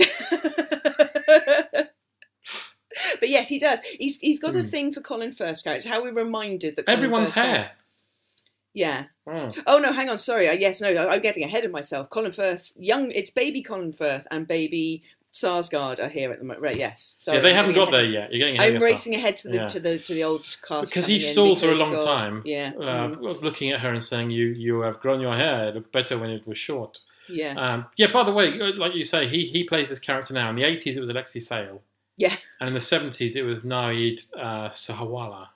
But yes, he does. He's he's got a Mm. thing for Colin Firth's character. It's how we're reminded that Colin Everyone's Firth's hair. Yeah. Mm. Oh no, hang on. Sorry. Uh, yes, no. I'm getting ahead of myself. Colin Firth, young. It's baby Colin Firth and baby Sarsgaard are here at the moment. Right. Yes. Sorry. Yeah, they I'm haven't getting got there ahead. yet. You're getting ahead I'm of yourself. racing ahead to the Yeah. to the to the old cast Because he coming in stalls her a because long God- time, Yeah. uh, mm, looking at her and saying, "You you have grown your hair. It looked better when it was short." yeah. Um, yeah. By the way, uh, like you say, he he plays this character now. In the eighties, it was Alexei Sayle, yeah. and in the seventies, it was Naid uh, Sahawala.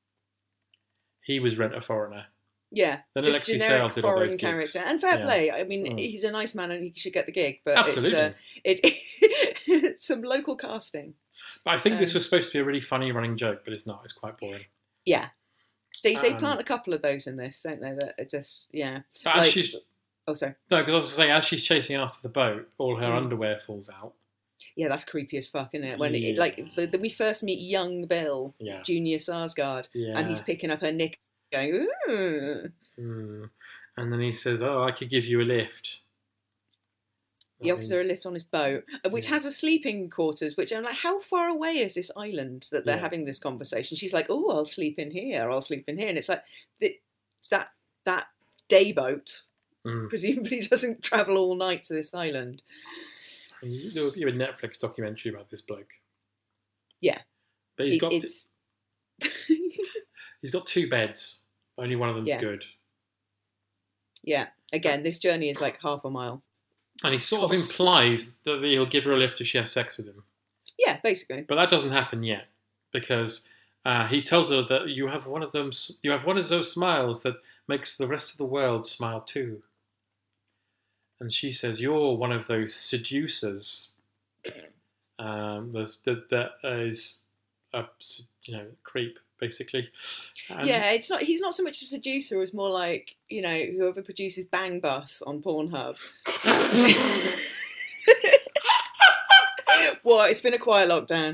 He was Rent a Foreigner. Yeah. Then Just Alexei generic Sayle did all foreign those gigs. character. And fair Yeah. play. I mean, Mm. he's a nice man and he should get the gig. But Absolutely. it's uh, it some local casting. But I think this Um, was supposed to be a really funny running joke, but it's not. It's quite boring. Yeah. They they Um, plant a couple of those in this, don't they? That are just yeah. But as Like- she's oh, sorry. no, because I was saying, as she's chasing after the boat, all her Mm. underwear falls out. Yeah, that's creepy as fuck, isn't it? When Yeah. it, like the, the, we first meet young Bill, Yeah. Junior Sarsgaard, Yeah. and he's picking up her knick, going, ooh. Mm. And then he says, "Oh, I could give you a lift." He I offers mean, her a lift on his boat, uh, which Yeah. has a sleeping quarters. Which I'm like, how far away is this island that they're Yeah. having this conversation? She's like, oh, I'll sleep in here. I'll sleep in here, and it's like it's that that day boat Mm. presumably doesn't travel all night to this island. And you- There would be a Netflix documentary about this bloke. Yeah, But he's It- got it's he's got two beds. Only one of them's Yeah. good. yeah. Again, this journey is like half a mile. And he sort of Tops. implies that he'll give her a lift if she has sex with him. Yeah, basically. But that doesn't happen yet, because uh, he tells her that you have one of them. You have one of those smiles that makes the rest of the world smile too. And she says, "You're one of those seducers um, that that, that is a you know creep, basically." And Yeah, it's not. He's not so much a seducer as more like, you know, whoever produces Bang Bus on Pornhub. What? It's been a quiet lockdown.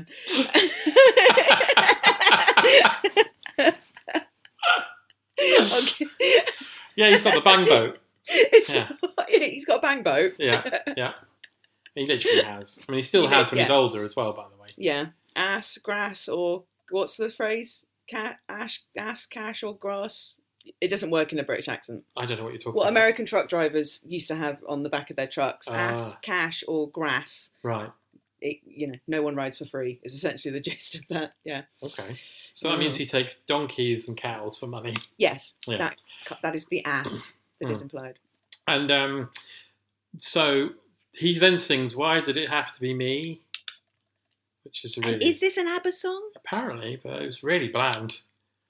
Okay. Yeah, he's got the bang boat. It's Yeah. yeah, he's got a bang boat. Yeah, yeah. He literally has. I mean, he still He has did, when he's yeah. older as well, by the way. Yeah, ass, grass, or what's the phrase? Cat, ash, ass, cash, or grass. It doesn't work in a British accent. I don't know what you're talking What about. American truck drivers used to have on the back of their trucks: Ah. ass, cash, or grass. Right. It, you know, no one rides for free. Is essentially the gist of that. Yeah. Okay. So that means he takes donkeys and cows for money. Yes, Yeah. that that is the ass that is Mm. implied. And um, so he then sings, "Why did it have to be me?" Which is a really... And is this an ABBA song? Apparently, but it was really bland.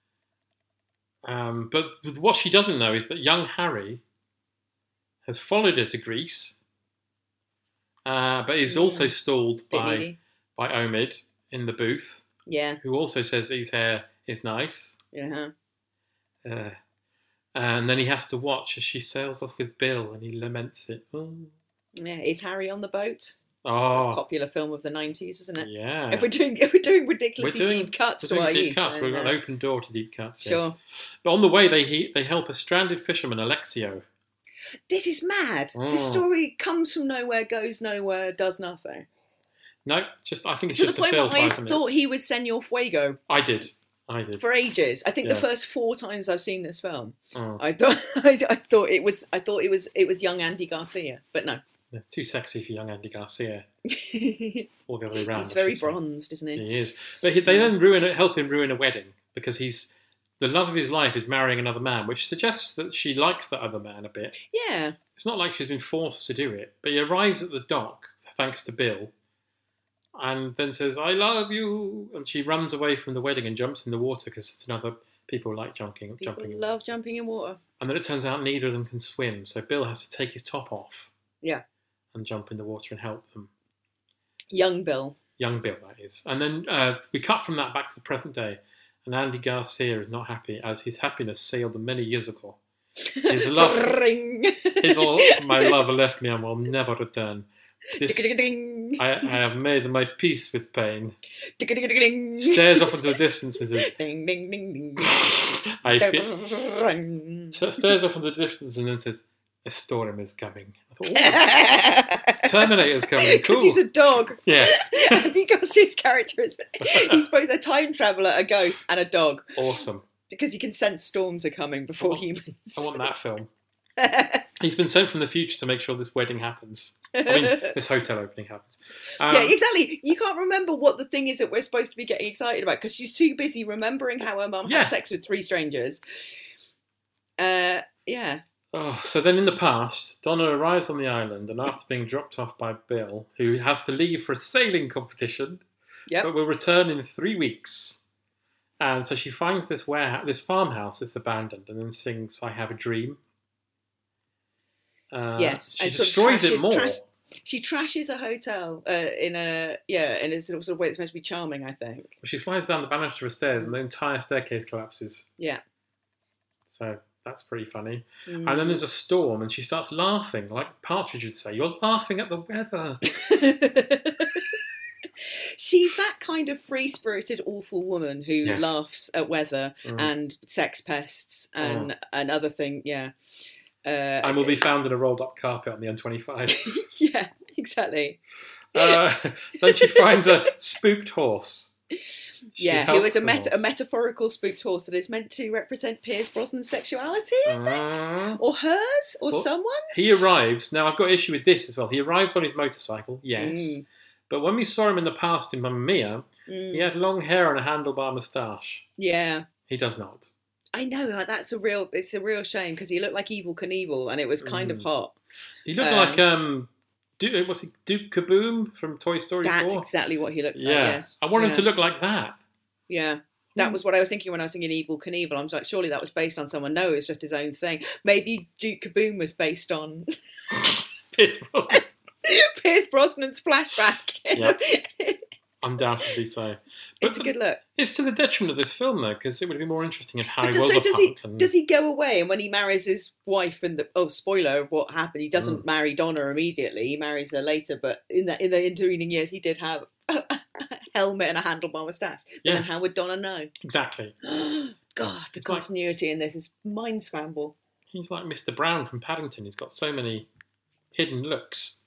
Um, but what she doesn't know is that young Harry has followed her to Greece, uh, but is also Mm. stalled Bit by needy. by Omid in the booth, Yeah. who also says that his hair is nice. Yeah. Uh, and then he has to watch as she sails off with Bill, and he laments it. Oh, Yeah. Is Harry on the boat? oh It's a popular film of the nineties, isn't it? yeah. If we're doing if we're doing We're ridiculously doing deep cuts we're to doing our deep youth, cuts. then, We've got an uh, open door to deep cuts. yeah. Sure. But on the way, they he, they help a stranded fisherman, Alexio. This is mad. Oh. This story comes from nowhere, goes nowhere, does nothing. No, just I think it's To the just a point fill where I five minutes. thought he was Senor Fuego I did. I did. for ages. I think Yeah. the first four times I've seen this film, Oh. I thought I, I thought it was I thought it was it was young Andy Garcia, but no. It's too sexy for young Andy Garcia. Or the other way around. He's I very should say. bronzed, isn't he? He is. But he, they then ruin it, help him ruin a wedding because he's the love of his life is marrying another man, which suggests that she likes that other man a bit. Yeah. It's not like she's been forced to do it, but he arrives at the dock thanks to Bill, and then says, "I love you," and she runs away from the wedding and jumps in the water because it's another people like jumping, People jumping. in love jumping in water. And then it turns out neither of them can swim, so Bill has to take his top off Yeah. and jump in the water and help them. Young Bill. Young Bill, that is. And then uh, we cut from that back to the present day, and Andy Garcia is not happy as his happiness sailed many years ago. His love, his, my love left me and will never return. This, I, I have made my peace with pain. Stares off into the distance and says, ding, ding, ding, ding. I feel, stares off into the distance and then says, a storm is coming. I thought, oh, Terminator's coming. Cool. Because he's a dog. Yeah. Andy Garcia's character is he's both a time traveller, a ghost, and a dog. Awesome. Because he can sense storms are coming before I want, humans. I want that film. He's been sent from the future to make sure this wedding happens. I mean, this hotel opening happens. Um, yeah, exactly. You can't remember what the thing is that we're supposed to be getting excited about because she's too busy remembering how her mum yeah. had sex with three strangers. Uh, yeah. Oh, so then in the past, Donna arrives on the island and after being dropped off by Bill, who has to leave for a sailing competition, yep. but will return in three weeks. And so she finds this warehouse, this farmhouse that's abandoned and then sings I Have a Dream. Uh, yes. She and destroys sort of trashes, it more. Trash, she trashes a hotel uh, in a, yeah, in a sort of way that's meant to be charming, I think. She slides down the banister of stairs and the entire staircase collapses. Yeah. So that's pretty funny. Mm. And then there's a storm and she starts laughing, like Partridge would say, you're laughing at the weather. She's that kind of free-spirited, awful woman who yes. laughs at weather mm. and sex pests and, oh. and other things, yeah. Uh, and will be found in a rolled-up carpet on the M twenty-five. Yeah, exactly. Uh, then she finds a spooked horse. She yeah, who is a, meta- horse. a metaphorical spooked horse that is meant to represent Pierce Brosnan's sexuality, I think? Uh, or hers, or well, someone's. He arrives, now I've got issue with this as well, he arrives on his motorcycle, yes, mm. but when we saw him in the past in Mamma Mia, mm. he had long hair and a handlebar moustache. Yeah. He does not. I know, like, that's a real, it's a real shame, because he looked like Evel Knievel, and it was kind mm. of hot. He looked um, like, um, Duke, what's he, Duke Kaboom from Toy Story that's four? That's exactly what he looked yeah. like, yes. I want yeah. him to look like that. Yeah. That was what I was thinking when I was thinking Evel Knievel. I was like, surely that was based on someone. No, it's just his own thing. Maybe Duke Kaboom was based on Pierce Brosnan. Pierce Brosnan's flashback. Yeah. Undoubtedly so. But it's a good look. It's to the detriment of this film, though, because it would be more interesting if Harry does, was so a does punk. He, and... Does he go away, and when he marries his wife, and the oh, spoiler of what happened, he doesn't mm. marry Donna immediately. He marries her later, but in the in the intervening years, he did have a helmet and a handlebar moustache. Yeah. And then how would Donna know? Exactly. God, the continuity like, in this is mind scramble. He's like Mister Brown from Paddington. He's got so many hidden looks.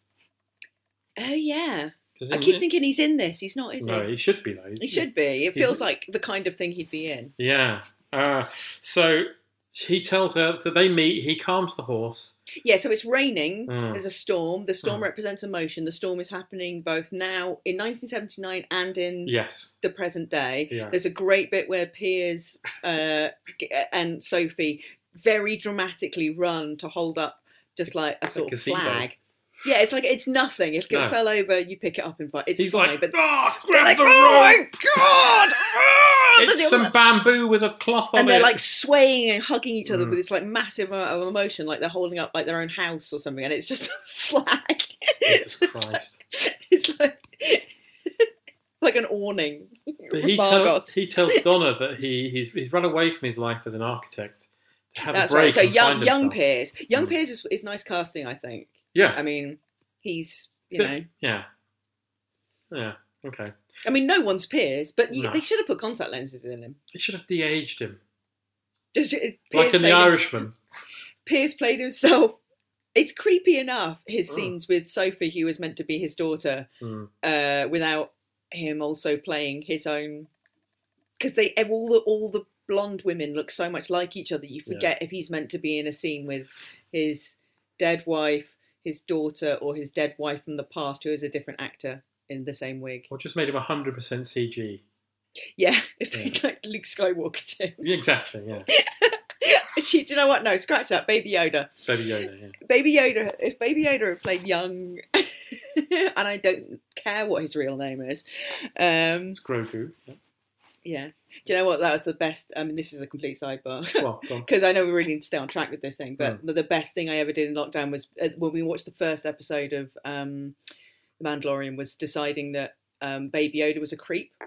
Oh yeah. I In, keep thinking he's in this. He's not, is no, he? No, he should be, though. He he's, should be. It feels like the kind of thing he'd be in. Yeah. Uh, so he tells her that they meet. He calms the horse. Yeah, so it's raining. Mm. There's a storm. The storm mm. represents emotion. The storm is happening both now in nineteen seventy-nine and in yes. the present day. Yeah. There's a great bit where Piers uh, and Sophie very dramatically run to hold up just like a sort like of a flag. Yeah, it's like, it's nothing. If it no. fell over, you pick it up and fight. It's He's fine, like, but oh, grab like, the oh rope. my God! Oh, it's some bamboo with a cloth on it. And they're like swaying and hugging each other mm. with this like massive amount of emotion, like they're holding up like their own house or something, and it's just a flag. Jesus Christ. Like, it's like, like an awning. But he, tell, he tells Donna that he, he's, he's run away from his life as an architect to have That's a break right. So and young, find young himself. Piers. Young mm. Piers is, is nice casting, I think. Yeah. I mean, he's, you but, know. Yeah. Yeah, okay. I mean, no one's Piers, but you, no. they should have put contact lenses in him. They should have de-aged him. Just, like in The Irishman. Piers played himself. It's creepy enough, his oh. scenes with Sophie, who was meant to be his daughter, mm. uh, without him also playing his own. Because they all the, all the blonde women look so much like each other, you forget yeah. if he's meant to be in a scene with his dead wife, his daughter, or his dead wife from the past, who is a different actor in the same wig. Or just made him one hundred percent C G. Yeah, if yeah. they like Luke Skywalker did. Yeah, exactly, yeah. Do you know what? No, scratch that. Baby Yoda. Baby Yoda, yeah. Baby Yoda, if Baby Yoda had played young, and I don't care what his real name is. Um, it's Grogu. Yeah. yeah. Do you know what? That was the best. I mean, this is a complete sidebar. Well, because I know we really need to stay on track with this thing. But mm. the best thing I ever did in lockdown was uh, when we watched the first episode of um, The Mandalorian, was deciding that um, Baby Yoda was a creep.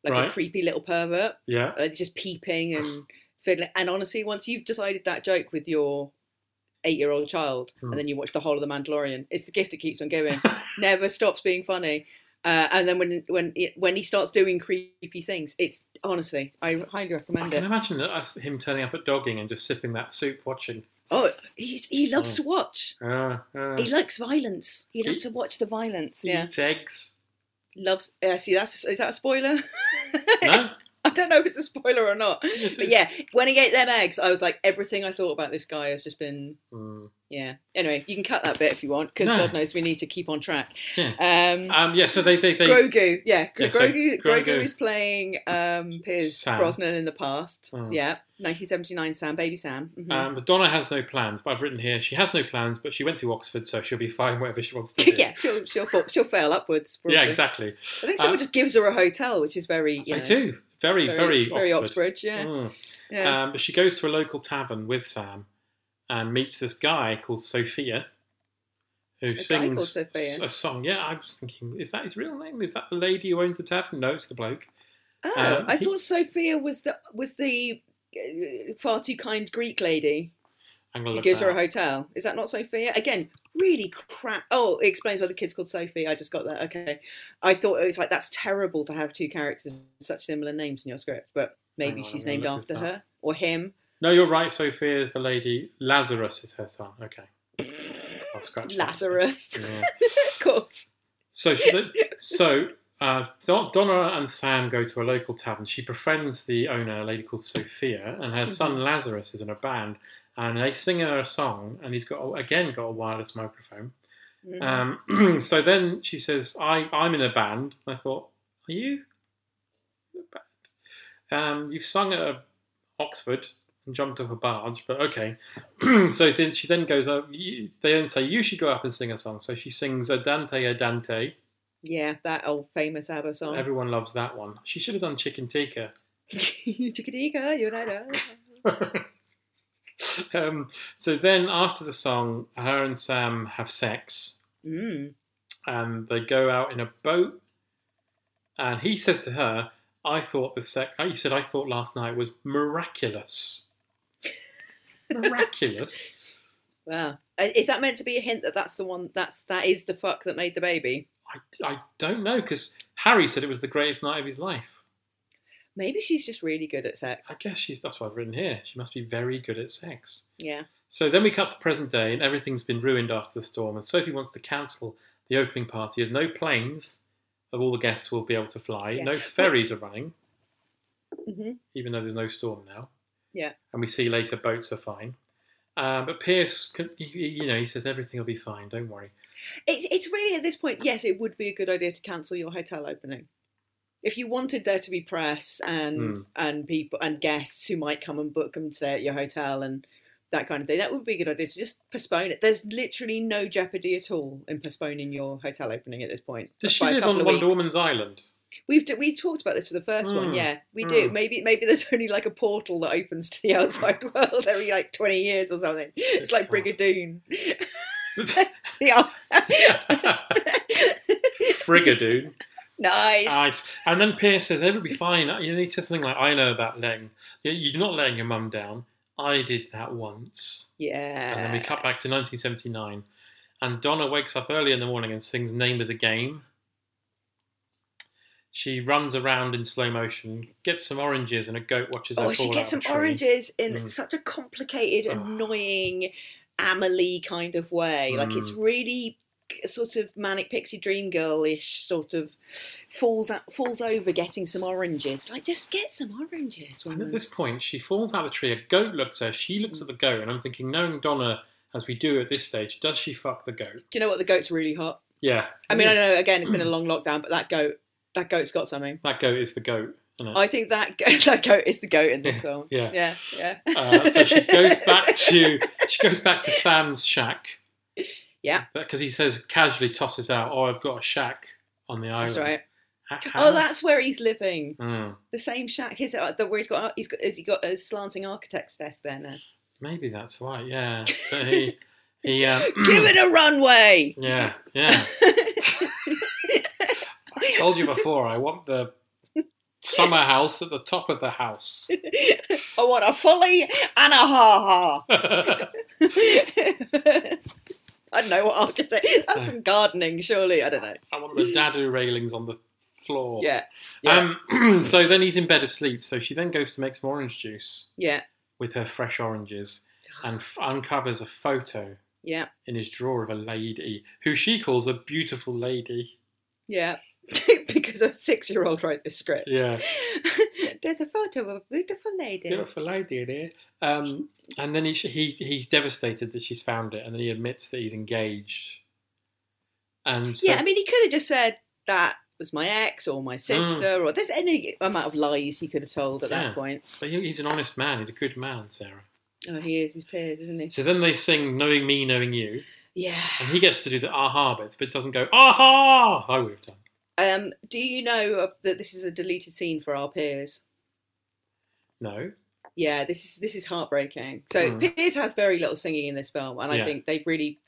like Right. a creepy little pervert. Yeah. Uh, just peeping and fiddling. And honestly, once you've decided that joke with your eight-year-old child, Hmm. and then you watch the whole of The Mandalorian, it's the gift that keeps on giving. Never stops being funny. Uh, and then when when it, when he starts doing creepy things, it's honestly, I highly recommend I can it. imagine that us- him turning up at dogging and just sipping that soup, watching. Oh, he's, he loves Oh. to watch. Uh, uh, He likes violence. He loves He- to watch the violence. he Yeah, eats eggs. loves. Yeah, see, that's is that a spoiler? No? I don't know if it's a spoiler or not. Yes, But it's- yeah, when he ate them eggs, I was like, everything I thought about this guy has just been. Mm. Yeah. Anyway, you can cut that bit if you want, because No. God knows we need to keep on track. Yeah. Um, Um, yeah, so they... they, they Grogu, yeah. Yeah, Grogu, so Grogu, Grogu- is playing um, Piers Sam. Brosnan in the past. Mm. Yeah. nineteen seventy-nine Sam, baby Sam. Mhm. Um, but Donna has no plans, but I've written here, she has no plans, but she went to Oxford, so she'll be fine whatever she wants to do. yeah, she'll, she'll, fall, she'll fail upwards. Probably. Yeah, exactly. I think someone Um, just gives her a hotel, which is very, you I know, do. Very, very, very Oxford. Oxbridge, yeah. Mm. Yeah. Um, but she goes to a local tavern with Sam and meets this guy called Sophia, who A guy sings called Sophia? s- a song. Yeah, I was thinking, is that his real name? Is that the lady who owns the tavern? No, it's the bloke. Oh, Um, I he- thought Sophia was the was the uh, far too kind Greek lady I'm gonna who look gives her a that up. hotel. Is that not Sophia? Again, really crap. Oh, it explains why the kid's called Sophie. I just got that. Okay, I thought it was like that's terrible to have two characters with such similar names in your script, but maybe Hang on, she's I'm gonna named look after this her or him. No, you're right. Sophia is the lady. Lazarus is her son. Okay. I'll scratch that. Lazarus, Yeah. of course. So, she, so uh, Don- Donna and Sam go to a local tavern. She befriends the owner, a lady called Sophia, and her son Mhm. Lazarus is in a band, and they sing her a song. And he's got again got a wireless microphone. Mhm. Um, so then she says, "I I'm in a band." I thought, "Are you in a band? Um, you've sung at a Oxford." And jumped off a barge, but okay. So then she then goes up. You, they then say you should go up and sing a song. So she sings "Adante Adante." Yeah, that old famous ABBA song. Everyone loves that one. She should have done Chicken Tikka. Chicka-dicka, you know. um, so then after the song, her and Sam have sex, Mm. and they go out in a boat. And he says to her, "I thought the sex." He said, "I thought last night was miraculous." Miraculous. Wow. Uh, Is that meant to be a hint that that's the one? That's that is the fuck that made the baby? I, I don't know, because Harry said it was the greatest night of his life. Maybe she's just really good at sex. I guess she's that's what I've written here. She must be very good at sex. Yeah. So then we cut to present day, and everything's been ruined after the storm, and Sophie wants to cancel the opening party as no planes of all the guests will be able to fly. Yeah. No ferries are running, hmm even though there's no storm now. Yeah. And we see later boats are fine. Uh, but Pierce, can- you you know, he says everything will be fine, don't worry. It, it's really at this point, yes, it would be a good idea to cancel your hotel opening. If you wanted there to be press and Hmm. and people and guests who might come and book and stay at your hotel and that kind of thing, that would be a good idea to just postpone it. There's literally no jeopardy at all in postponing your hotel opening at this point. Does she by a live couple on of Wonder weeks. Woman's island? We've we talked about this for the first one, Mm, yeah, we do. mm. Maybe maybe there's only like a portal that opens to the outside world every like twenty years or something. It's like Brigadoon. yeah. Frigadoon. Nice. Nice. And then Pierce says, it'll be fine. You know, he says something like, I know about letting, you- you're not letting your mum down. I did that once. Yeah. And then we cut back to nineteen seventy-nine. And Donna wakes up early in the morning and sings Name of the Game. She runs around in slow motion, gets some oranges, and a goat watches her Oh, fall she out gets of some a tree. oranges in Mm. such a complicated, Oh. annoying, Amelie kind of way. Like it's Mm. really sort of manic pixie dream girl-ish, sort of falls out, falls over getting some oranges. Like just get some oranges. And woman. at this point, she falls out of the tree. A goat looks at her. She looks at the goat, and I'm thinking, knowing Donna as we do at this stage, does she fuck the goat? Do you know what? The goat's really hot. Yeah. I it mean, I is. know again it's been a long lockdown, but that goat, that goat's got something. That goat is the goat, isn't it? I think that goat, that goat is the goat in this film. Yeah. yeah, yeah. Uh, so she goes back to she goes back to Sam's shack. Yeah. Because he says casually tosses out, "Oh, I've got a shack on the island." That's right. Ha- Oh, how- that's where he's living. Mm. The same shack. His, uh, the, where he's got, he's got, has he got a slanting architect's desk there now? Maybe that's right. Yeah, but he he um, Give it a runway. Yeah, yeah. I told you before. I want the summer house at the top of the house. I want a fully and a ha-ha. I don't know what architect. That's some gardening, surely. I don't know. I want the dadu railings on the floor. Yeah. yeah. Um, so then he's in bed asleep. So she then goes to make some orange juice. Yeah. With her fresh oranges, and f- uncovers a photo. Yeah. In his drawer of a lady who she calls a beautiful lady. Yeah. Because a six-year-old wrote this script. Yeah. There's a photo of a beautiful lady. Beautiful lady in here. Um, and then he, he he's devastated that she's found it, and then he admits that he's engaged. And so, yeah, I mean, he could have just said that was my ex or my sister, mm. or there's any amount of lies he could have told at yeah. that point. But he's an honest man. He's a good man, Sarah. Oh, he is. He's Piers, isn't he? So then they sing "Knowing Me, Knowing You." Yeah. And he gets to do the aha bits, but doesn't go aha. I would have done. Um, do you know that this is a deleted scene for our Piers? No. Yeah, this is this is heartbreaking. So mm. Piers has very little singing in this film, and I yeah. think they've really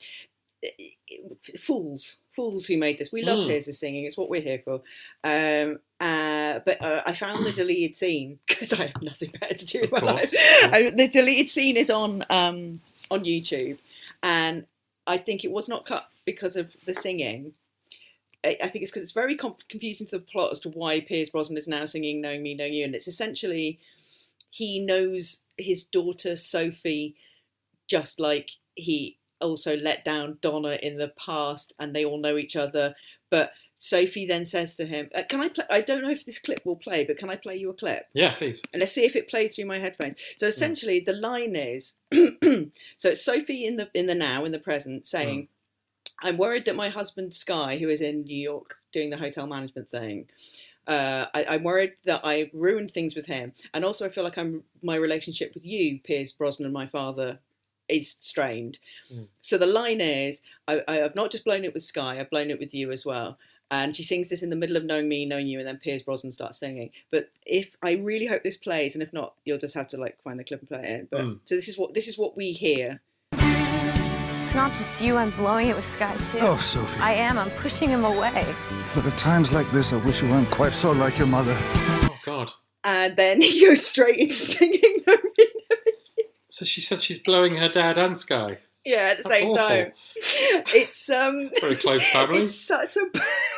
fools fools who made this. We love mm. Piers' singing; it's what we're here for. Um, uh, but uh, I found the deleted scene because I have nothing better to do with my life. I, the deleted scene is on um, on YouTube, and I think it was not cut because of the singing. I think it's because it's very comp- confusing to the plot as to why Piers Brosnan is now singing "Knowing Me, Knowing You," and it's essentially he knows his daughter Sophie, just like he also let down Donna in the past, and they all know each other. But Sophie then says to him, uh, "Can I play?" I don't know if this clip will play, but can I play you a clip? Yeah, please. And let's see if it plays through my headphones. So essentially, yeah. the line is, so it's Sophie in the in the now, in the present, saying. Mm. I'm worried that my husband, Sky, who is in New York doing the hotel management thing, uh, I, I'm worried that I ruined things with him. And also I feel like I'm my relationship with you, Piers Brosnan, my father, is strained. Mm. So the line is, I, I have not just blown it with Sky, I've blown it with you as well. And she sings this in the middle of Knowing Me, Knowing You, and then Piers Brosnan starts singing. But if I really hope this plays, and if not, you'll just have to like find the clip and play it. But mm. so this is what this is what we hear. It's not just you, I'm blowing it with Sky too. Oh, Sophie. I am, I'm pushing him away. But at times like this, I wish you weren't quite so like your mother. Oh, God. And then he goes straight into singing Knowing Me, Knowing You. So she said she's blowing her dad and Sky? Yeah, at the That's same awful. time. It's, um... Very close family. It's such a...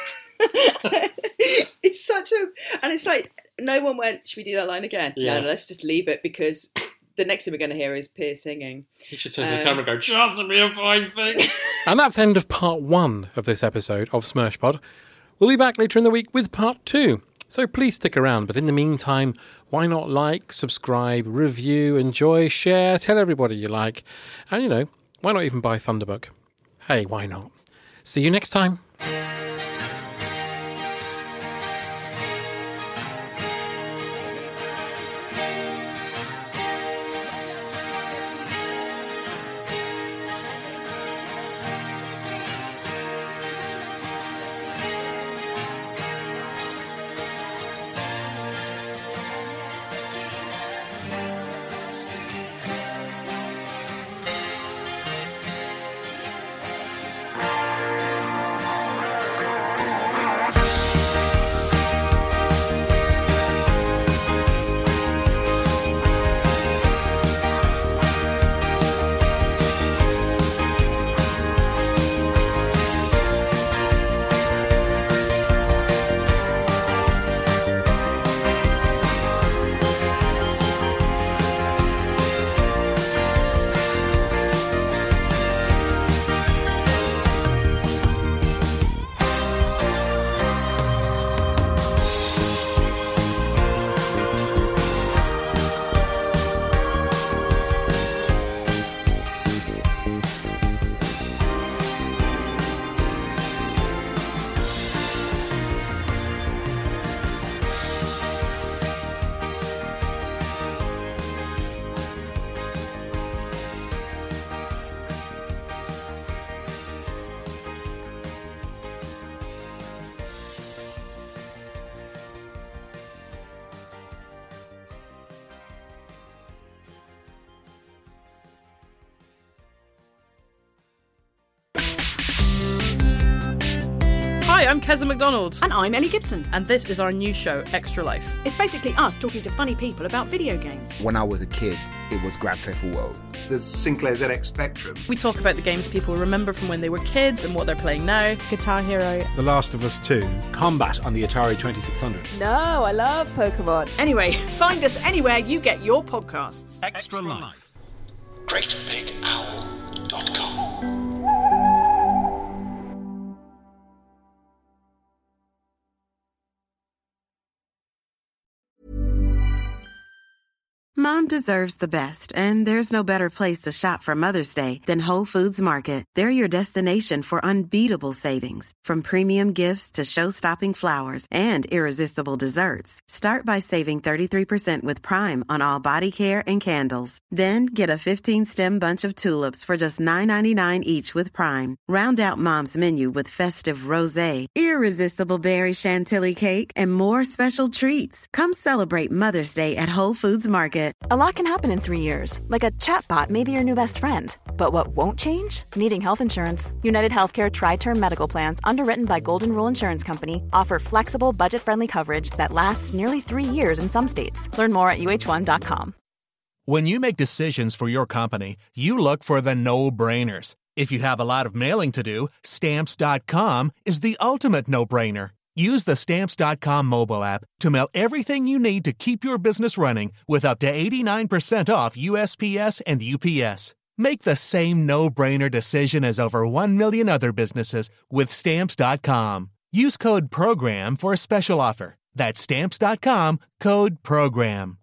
it's such a... And it's like, no one went, should we do that line again? Yeah. No, no, let's just leave it because... The next thing we're going to hear is Piers singing. You should turn to um, the camera and go, chance to be a fine thing. And that's end of part one of this episode of Smirshpod. We'll be back later in the week with part two. So please stick around. But in the meantime, why not like, subscribe, review, enjoy, share, tell everybody you like. And, you know, why not even buy Thunderbook? Hey, why not? See you next time. Hi, I'm Keza McDonald. And I'm Ellie Gibson. And this is our new show, Extra Life. It's basically us talking to funny people about video games. When I was a kid, it was Grand Theft Auto. There's Sinclair Z X Spectrum. We talk about the games people remember from when they were kids and what they're playing now. Guitar Hero. The Last of Us two. Combat on the Atari twenty-six hundred. No, I love Pokemon. Anyway, find us anywhere you get your podcasts. Extra Life. great big owl dot com. Mom deserves the best, and there's no better place to shop for Mother's Day than Whole Foods Market. They're your destination for unbeatable savings, from premium gifts to show-stopping flowers and irresistible desserts. Start by saving thirty-three percent with Prime on all body care and candles. Then get a fifteen-stem bunch of tulips for just nine ninety-nine each with Prime. Round out Mom's menu with festive rosé, irresistible berry chantilly cake, and more special treats. Come celebrate Mother's Day at Whole Foods Market. A lot can happen in three years, like a chatbot may be your new best friend. But what won't change? Needing health insurance. United Healthcare Tri-Term Medical Plans, underwritten by Golden Rule Insurance Company, offer flexible, budget-friendly coverage that lasts nearly three years in some states. Learn more at U H one dot com. When you make decisions for your company, you look for the no-brainers. If you have a lot of mailing to do, Stamps dot com is the ultimate no-brainer. Use the Stamps dot com mobile app to mail everything you need to keep your business running with up to eighty-nine percent off U S P S and U P S. Make the same no-brainer decision as over one million other businesses with Stamps dot com. Use code PROGRAM for a special offer. That's Stamps dot com, code PROGRAM.